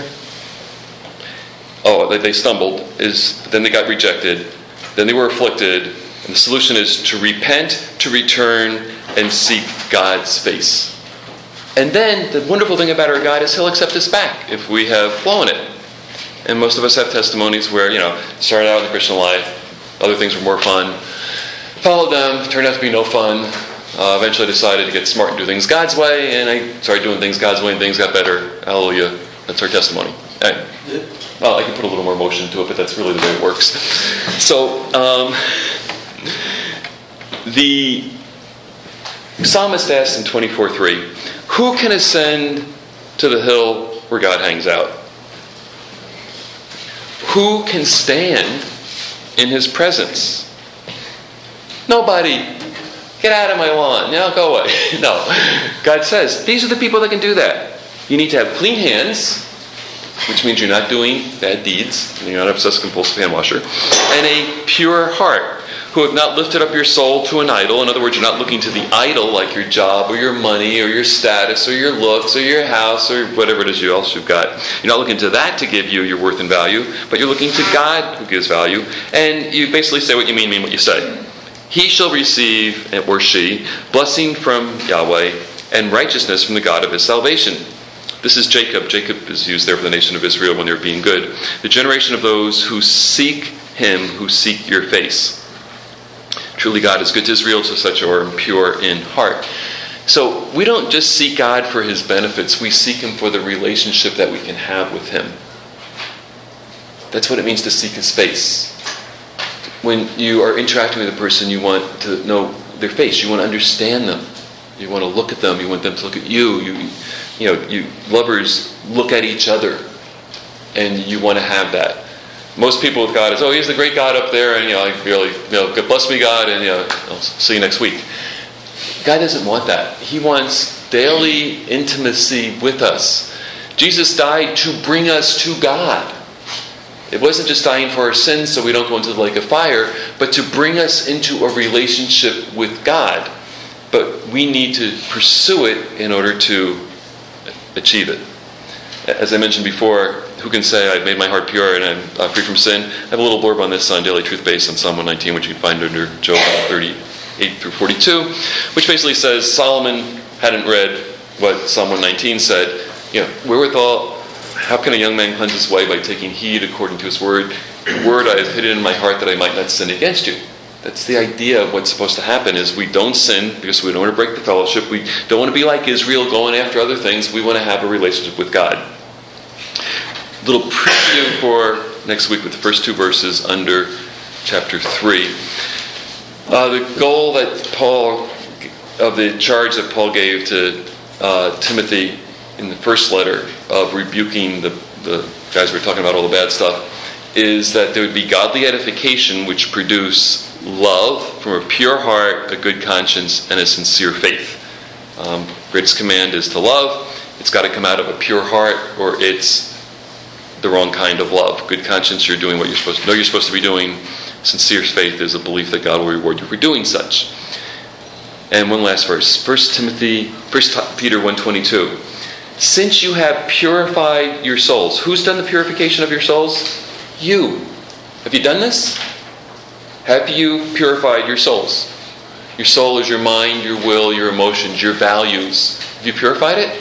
Oh, they stumbled. Is then they got rejected. Then they were afflicted. And the solution is to repent, to return, and seek God's face. And then the wonderful thing about our God is he'll accept us back if we have blown it. And most of us have testimonies where, you know, started out in the Christian life, other things were more fun, followed them, turned out to be no fun, uh, eventually decided to get smart and do things God's way, and I started doing things God's way and things got better. Hallelujah. That's our testimony. Right. Well, I can put a little more emotion to it, but that's really the way it works. So, um, the psalmist asks in twenty-four three, who can ascend to the hill where God hangs out? Who can stand in his presence? Nobody. Get out of my lawn. Now go away. No. God says, these are the people that can do that. You need to have clean hands, which means you're not doing bad deeds, you're not an obsessive compulsive hand washer, and a pure heart, who have not lifted up your soul to an idol. In other words, you're not looking to the idol like your job or your money or your status or your looks or your house or whatever it is you else you've got. You're not looking to that to give you your worth and value, but you're looking to God who gives value. And you basically say what you mean, mean what you say. He shall receive, or she, blessing from Yahweh and righteousness from the God of his salvation. This is Jacob. Jacob is used there for the nation of Israel when they're being good. The generation of those who seek him, who seek your face. Truly God is good to Israel, to such who are pure in heart. So we don't just seek God for his benefits. We seek him for the relationship that we can have with him. That's what it means to seek his face. When you are interacting with a person, you want to know their face. You want to understand them. You want to look at them. You want them to look at you. You, you know, you lovers look at each other, and you want to have that. Most people with God is, oh, he's the great God up there, and you know, I really, you know, God bless me, God, and you know, I'll see you next week. God doesn't want that. He wants daily intimacy with us. Jesus died to bring us to God. It wasn't just dying for our sins so we don't go into the lake of fire, but to bring us into a relationship with God. But we need to pursue it in order to achieve it. As I mentioned before, who can say I've made my heart pure and I'm uh, free from sin? I have a little blurb on this on Daily Truth based on Psalm one nineteen, which you can find under Job thirty-eight through forty-two, which basically says Solomon hadn't read what Psalm one nineteen said. You know, wherewithal, how can a young man cleanse his way? By taking heed according to his word. The word I have hidden in my heart that I might not sin against you. That's the idea of what's supposed to happen, is we don't sin because we don't want to break the fellowship. We don't want to be like Israel going after other things. We want to have a relationship with God. A little preview for next week with the first two verses under chapter three. Uh, the goal that Paul, of the charge that Paul gave to uh, Timothy in the first letter of rebuking the, the guys who were talking about all the bad stuff, is that there would be godly edification which produce love from a pure heart, a good conscience, and a sincere faith. Um, greatest command is to love. It's got to come out of a pure heart, or it's the wrong kind of love. Good conscience, you're doing what you're supposed to know you're supposed to be doing. Sincere faith is a belief that God will reward you for doing such. And one last verse, First Timothy, First Peter one twenty-two. Since you have purified your souls. Who's done the purification of your souls? You. Have you done this? Have you purified your souls? Your soul is your mind, your will, your emotions, your values. Have you purified it?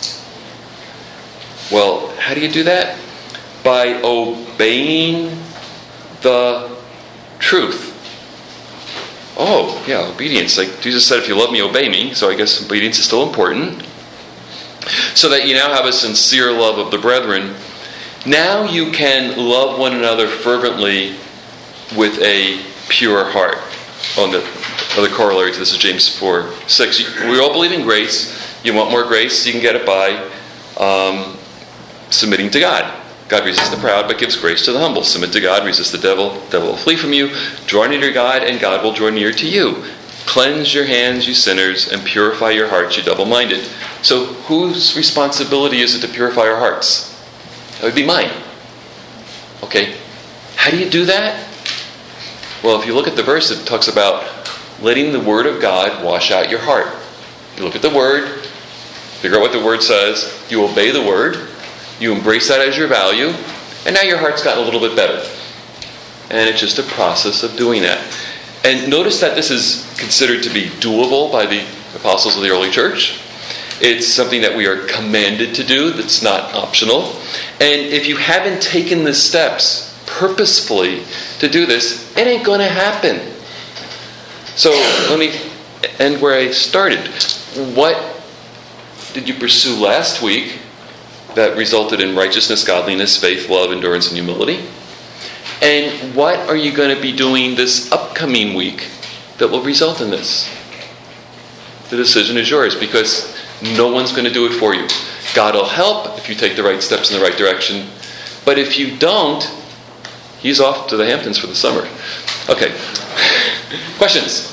Well, how do you do that? By obeying the truth. Oh, yeah, obedience. Like Jesus said, if you love me, obey me. So I guess obedience is still important. So that you now have a sincere love of the brethren. Now you can love one another fervently with a pure heart. On the other corollary to this is James four six. We all believe in grace. You want more grace, you can get it by um, submitting to God. God resists the proud, but gives grace to the humble. Submit to God, resist the devil, the devil will flee from you. Draw near to God, and God will draw near to you. Cleanse your hands, you sinners, and purify your hearts, you double-minded. So whose responsibility is it to purify our hearts? That would be mine. Okay, how do you do that? Well, if you look at the verse, it talks about letting the Word of God wash out your heart. You look at the Word, figure out what the Word says, you obey the Word, you embrace that as your value, and now your heart's gotten a little bit better. And it's just a process of doing that. And notice that this is considered to be doable by the apostles of the early church. It's something that we are commanded to do, that's not optional. And if you haven't taken the steps purposefully to do this, it ain't going to happen. So let me end where I started. What did you pursue last week that resulted in righteousness, godliness, faith, love, endurance, and humility? And what are you going to be doing this upcoming week that will result in this? The decision is yours, because no one's going to do it for you. God will help if you take the right steps in the right direction. But if you don't, he's off to the Hamptons for the summer. Okay. Questions?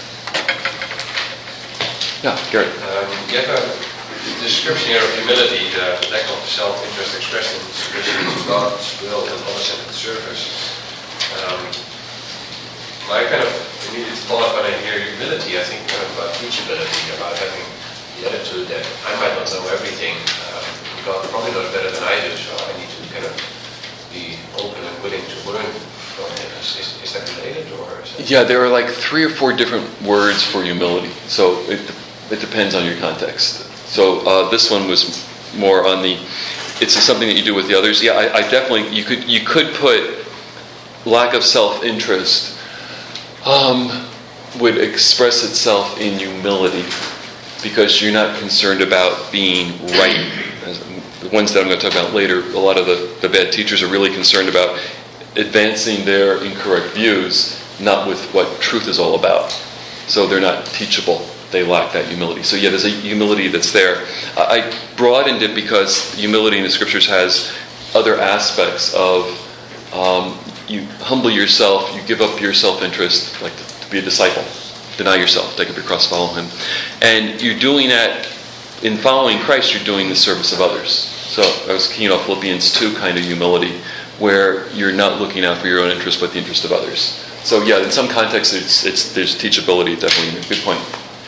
Yeah, Gary. Um, you have a description here of humility, the lack of self-interest expressed in submission to God's will and honest service. Um, my kind of immediate thought when I hear humility, I think kind of about teachability, about having the attitude that I might not know everything. Uh, God probably knows better than I do, so I need to kind of be open and willing to learn from Him. Is, is, is that related, or is that... Yeah, there are like three or four different words for humility, so it it depends on your context. So uh, this one was more on the, it's something that you do with the others. Yeah, I, I definitely, you could you could put lack of self-interest um, would express itself in humility, because you're not concerned about being right. the ones that I'm going to talk about later, a lot of the, the bad teachers are really concerned about advancing their incorrect views, not with what truth is all about. So they're not teachable. They lack that humility. So yeah, there's a humility that's there. I broadened it because humility in the scriptures has other aspects of um, you humble yourself, you give up your self-interest, like to, to be a disciple. Deny yourself, take up your cross, follow him. And you're doing that, in following Christ, you're doing the service of others. So I was keying off Philippians two kind of humility, where you're not looking out for your own interest, but the interest of others. So yeah, in some contexts, it's, it's there's teachability, definitely. Good point.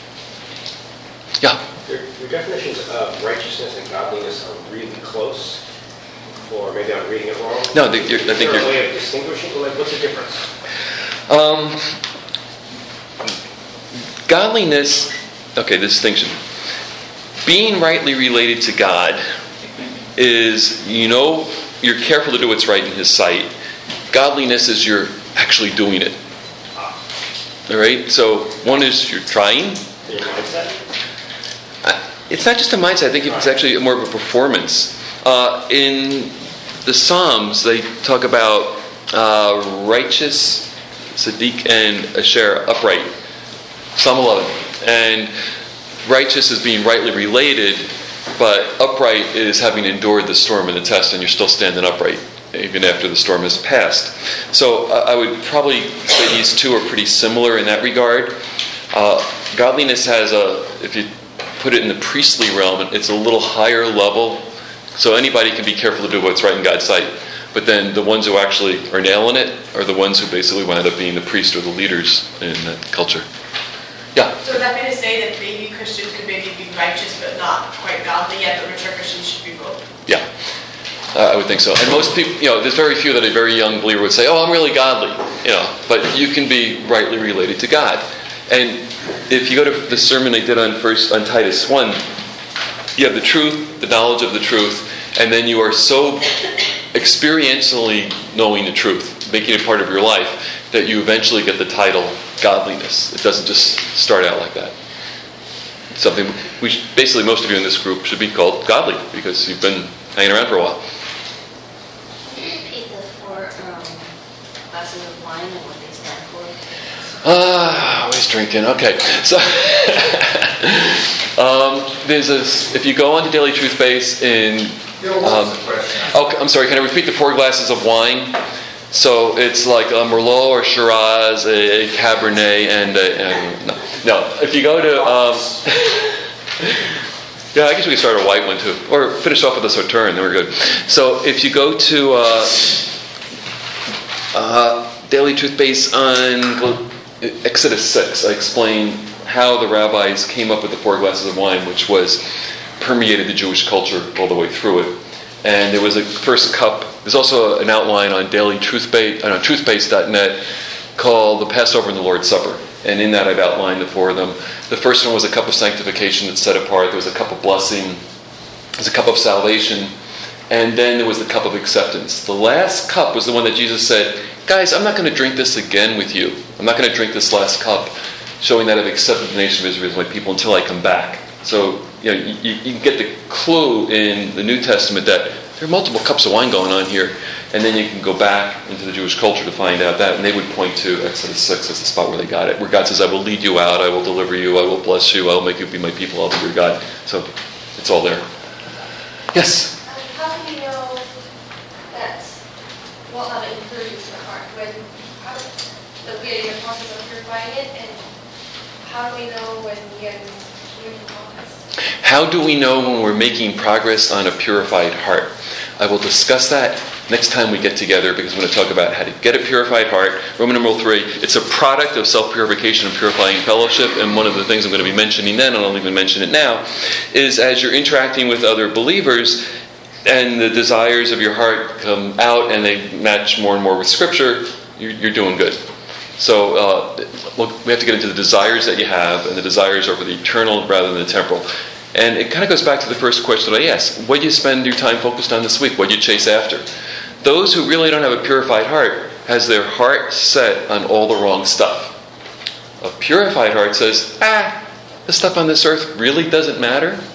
Yeah? Your, your definitions of righteousness and godliness are really close, or maybe I'm reading it wrong. No, the, you're, I think Is there you're... a way of distinguishing? Like, what's the difference? Um, godliness, okay, distinction. Being rightly related to God is, you know, you're careful to do what's right in His sight. Godliness is you're actually doing it. All right? So one is you're trying. Your mindset? It's not just a mindset. I think it's actually more of a performance. Uh, in the Psalms, they talk about uh, righteous, Sadiq, and Asher, upright. Psalm eleven. And righteous is being rightly related, but upright is having endured the storm and the test, and you're still standing upright even after the storm has passed. So uh, I would probably say these two are pretty similar in that regard. Uh, godliness has a, if you put it in the priestly realm, it's a little higher level. So anybody can be careful to do what's right in God's sight. But then the ones who actually are nailing it are the ones who basically wind up being the priest or the leaders in that culture. Yeah? So would that be to say that maybe Christians could maybe be righteous but not quite godly, yet the mature Christians should be both? Yeah. Uh, I would think so. And most people, you know, there's very few that a very young believer would say, oh, I'm really godly. You know, but you can be rightly related to God. And if you go to the sermon I did on first on Titus one, you have the truth, the knowledge of the truth, and then you are so experientially knowing the truth, making it part of your life, that you eventually get the title godliness. It doesn't just start out like that. It's something we should, basically most of you in this group should be called godly because you've been hanging around for a while. Can you repeat the four um, glasses of wine and what they stand for? Ah, uh, always drinking. Okay, so um, there's this. If you go onto Daily Truth Base in, um, oh, I'm sorry. Can I repeat the four glasses of wine? So it's like a Merlot or Shiraz, a, a Cabernet, and, a, and no, no. If you go to, um, yeah, I guess we could start a white one too, or finish off with a Sauternes, then we're good. So if you go to uh, uh, Daily Truth Base on Exodus six, I explain how the rabbis came up with the four glasses of wine, which was permeated the Jewish culture all the way through it. And there was a first cup. There's also an outline on Daily Truth Base, on truth base dot net called The Passover and the Lord's Supper. And in that I've outlined the four of them. The first one was a cup of sanctification that's set apart. There was a cup of blessing. There's a cup of salvation. And then there was the cup of acceptance. The last cup was the one that Jesus said, guys, I'm not going to drink this again with you. I'm not going to drink this last cup, showing that I've accepted the nation of Israel as my people until I come back. So, you know, you, you can get the clue in the New Testament that there are multiple cups of wine going on here, and then you can go back into the Jewish culture to find out that, and they would point to Exodus six as the spot where they got it, where God says, I will lead you out, I will deliver you, I will bless you, I will make you be my people, I'll be your God. So, it's all there. Yes? Um, how do we know that we'll have impurities in the heart? When, how, that we are in the process of purifying it, and how do we know when we are in progress? How do we know when we're making progress on a purified heart? I will discuss that next time we get together because I'm going to talk about how to get a purified heart. Roman numeral three, it's a product of self-purification and purifying fellowship, and one of the things I'm going to be mentioning then, and I'll even mention it now, is as you're interacting with other believers and the desires of your heart come out and they match more and more with Scripture, you're, you're doing good. So uh, look, we have to get into the desires that you have, and the desires are for the eternal rather than the temporal. And it kind of goes back to the first question I asked. What do you spend your time focused on this week? What do you chase after? Those who really don't have a purified heart has their heart set on all the wrong stuff. A purified heart says, ah, the stuff on this earth really doesn't matter.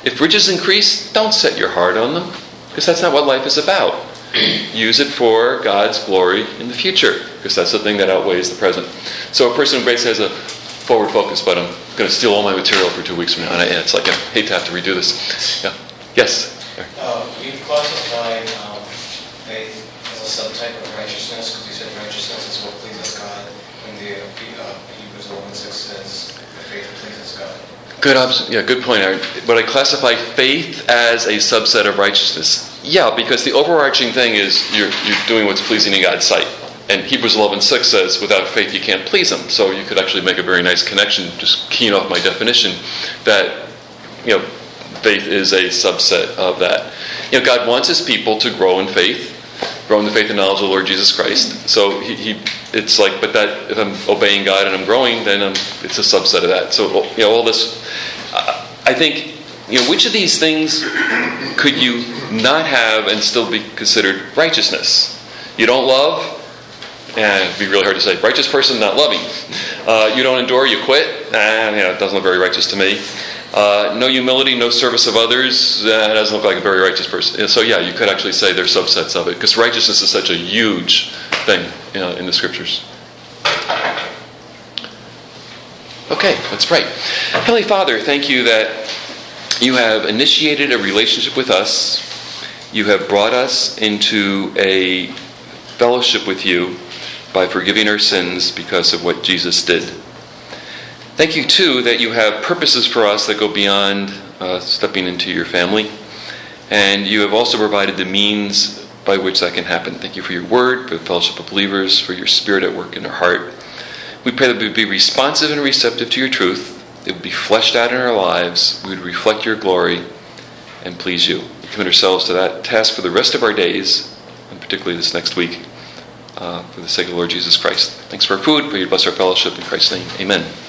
If riches increase, don't set your heart on them, because that's not what life is about. Use it for God's glory in the future, because that's the thing that outweighs the present. So a person who basically has a forward focus, but I'm going to steal all my material for two weeks from now, and I, it's like I hate to have to redo this. Yeah. Yes? Uh, We've classified um, faith as a subtype of righteousness, because you said righteousness is what pleases God, and the uh, Hebrews eleven six says that faith pleases God. Good, obs- yeah, good point, Aaron. But I classify faith as a subset of righteousness. Yeah, because the overarching thing is you're you're doing what's pleasing in God's sight. And Hebrews eleven six says, without faith you can't please Him. So you could actually make a very nice connection, just keying off my definition, that, you know, faith is a subset of that. You know, God wants His people to grow in faith, grow in the faith and knowledge of the Lord Jesus Christ. So he, he it's like, but that if I'm obeying God and I'm growing, then I'm, it's a subset of that. So, you know, all this, uh, I think, you know, which of these things could you not have and still be considered righteousness? You don't love? And it'd be really hard to say. Righteous person, not loving. Uh, you don't endure, you quit? And, you know, it doesn't look very righteous to me. Uh, no humility, no service of others. That uh, doesn't look like a very righteous person. So yeah, you could actually say they're subsets of it, because righteousness is such a huge thing, you know, in the scriptures. Okay, let's pray. Heavenly Father, thank you that you have initiated a relationship with us. You have brought us into a fellowship with you by forgiving our sins because of what Jesus did. Thank you, too, that you have purposes for us that go beyond uh, stepping into your family. And you have also provided the means by which that can happen. Thank you for your word, for the fellowship of believers, for your spirit at work in our heart. We pray that we would be responsive and receptive to your truth. It would be fleshed out in our lives. We would reflect your glory and please you. We commit ourselves to that task for the rest of our days, and particularly this next week, uh, for the sake of the Lord Jesus Christ. Thanks for our food. Pray you bless our fellowship in Christ's name. Amen.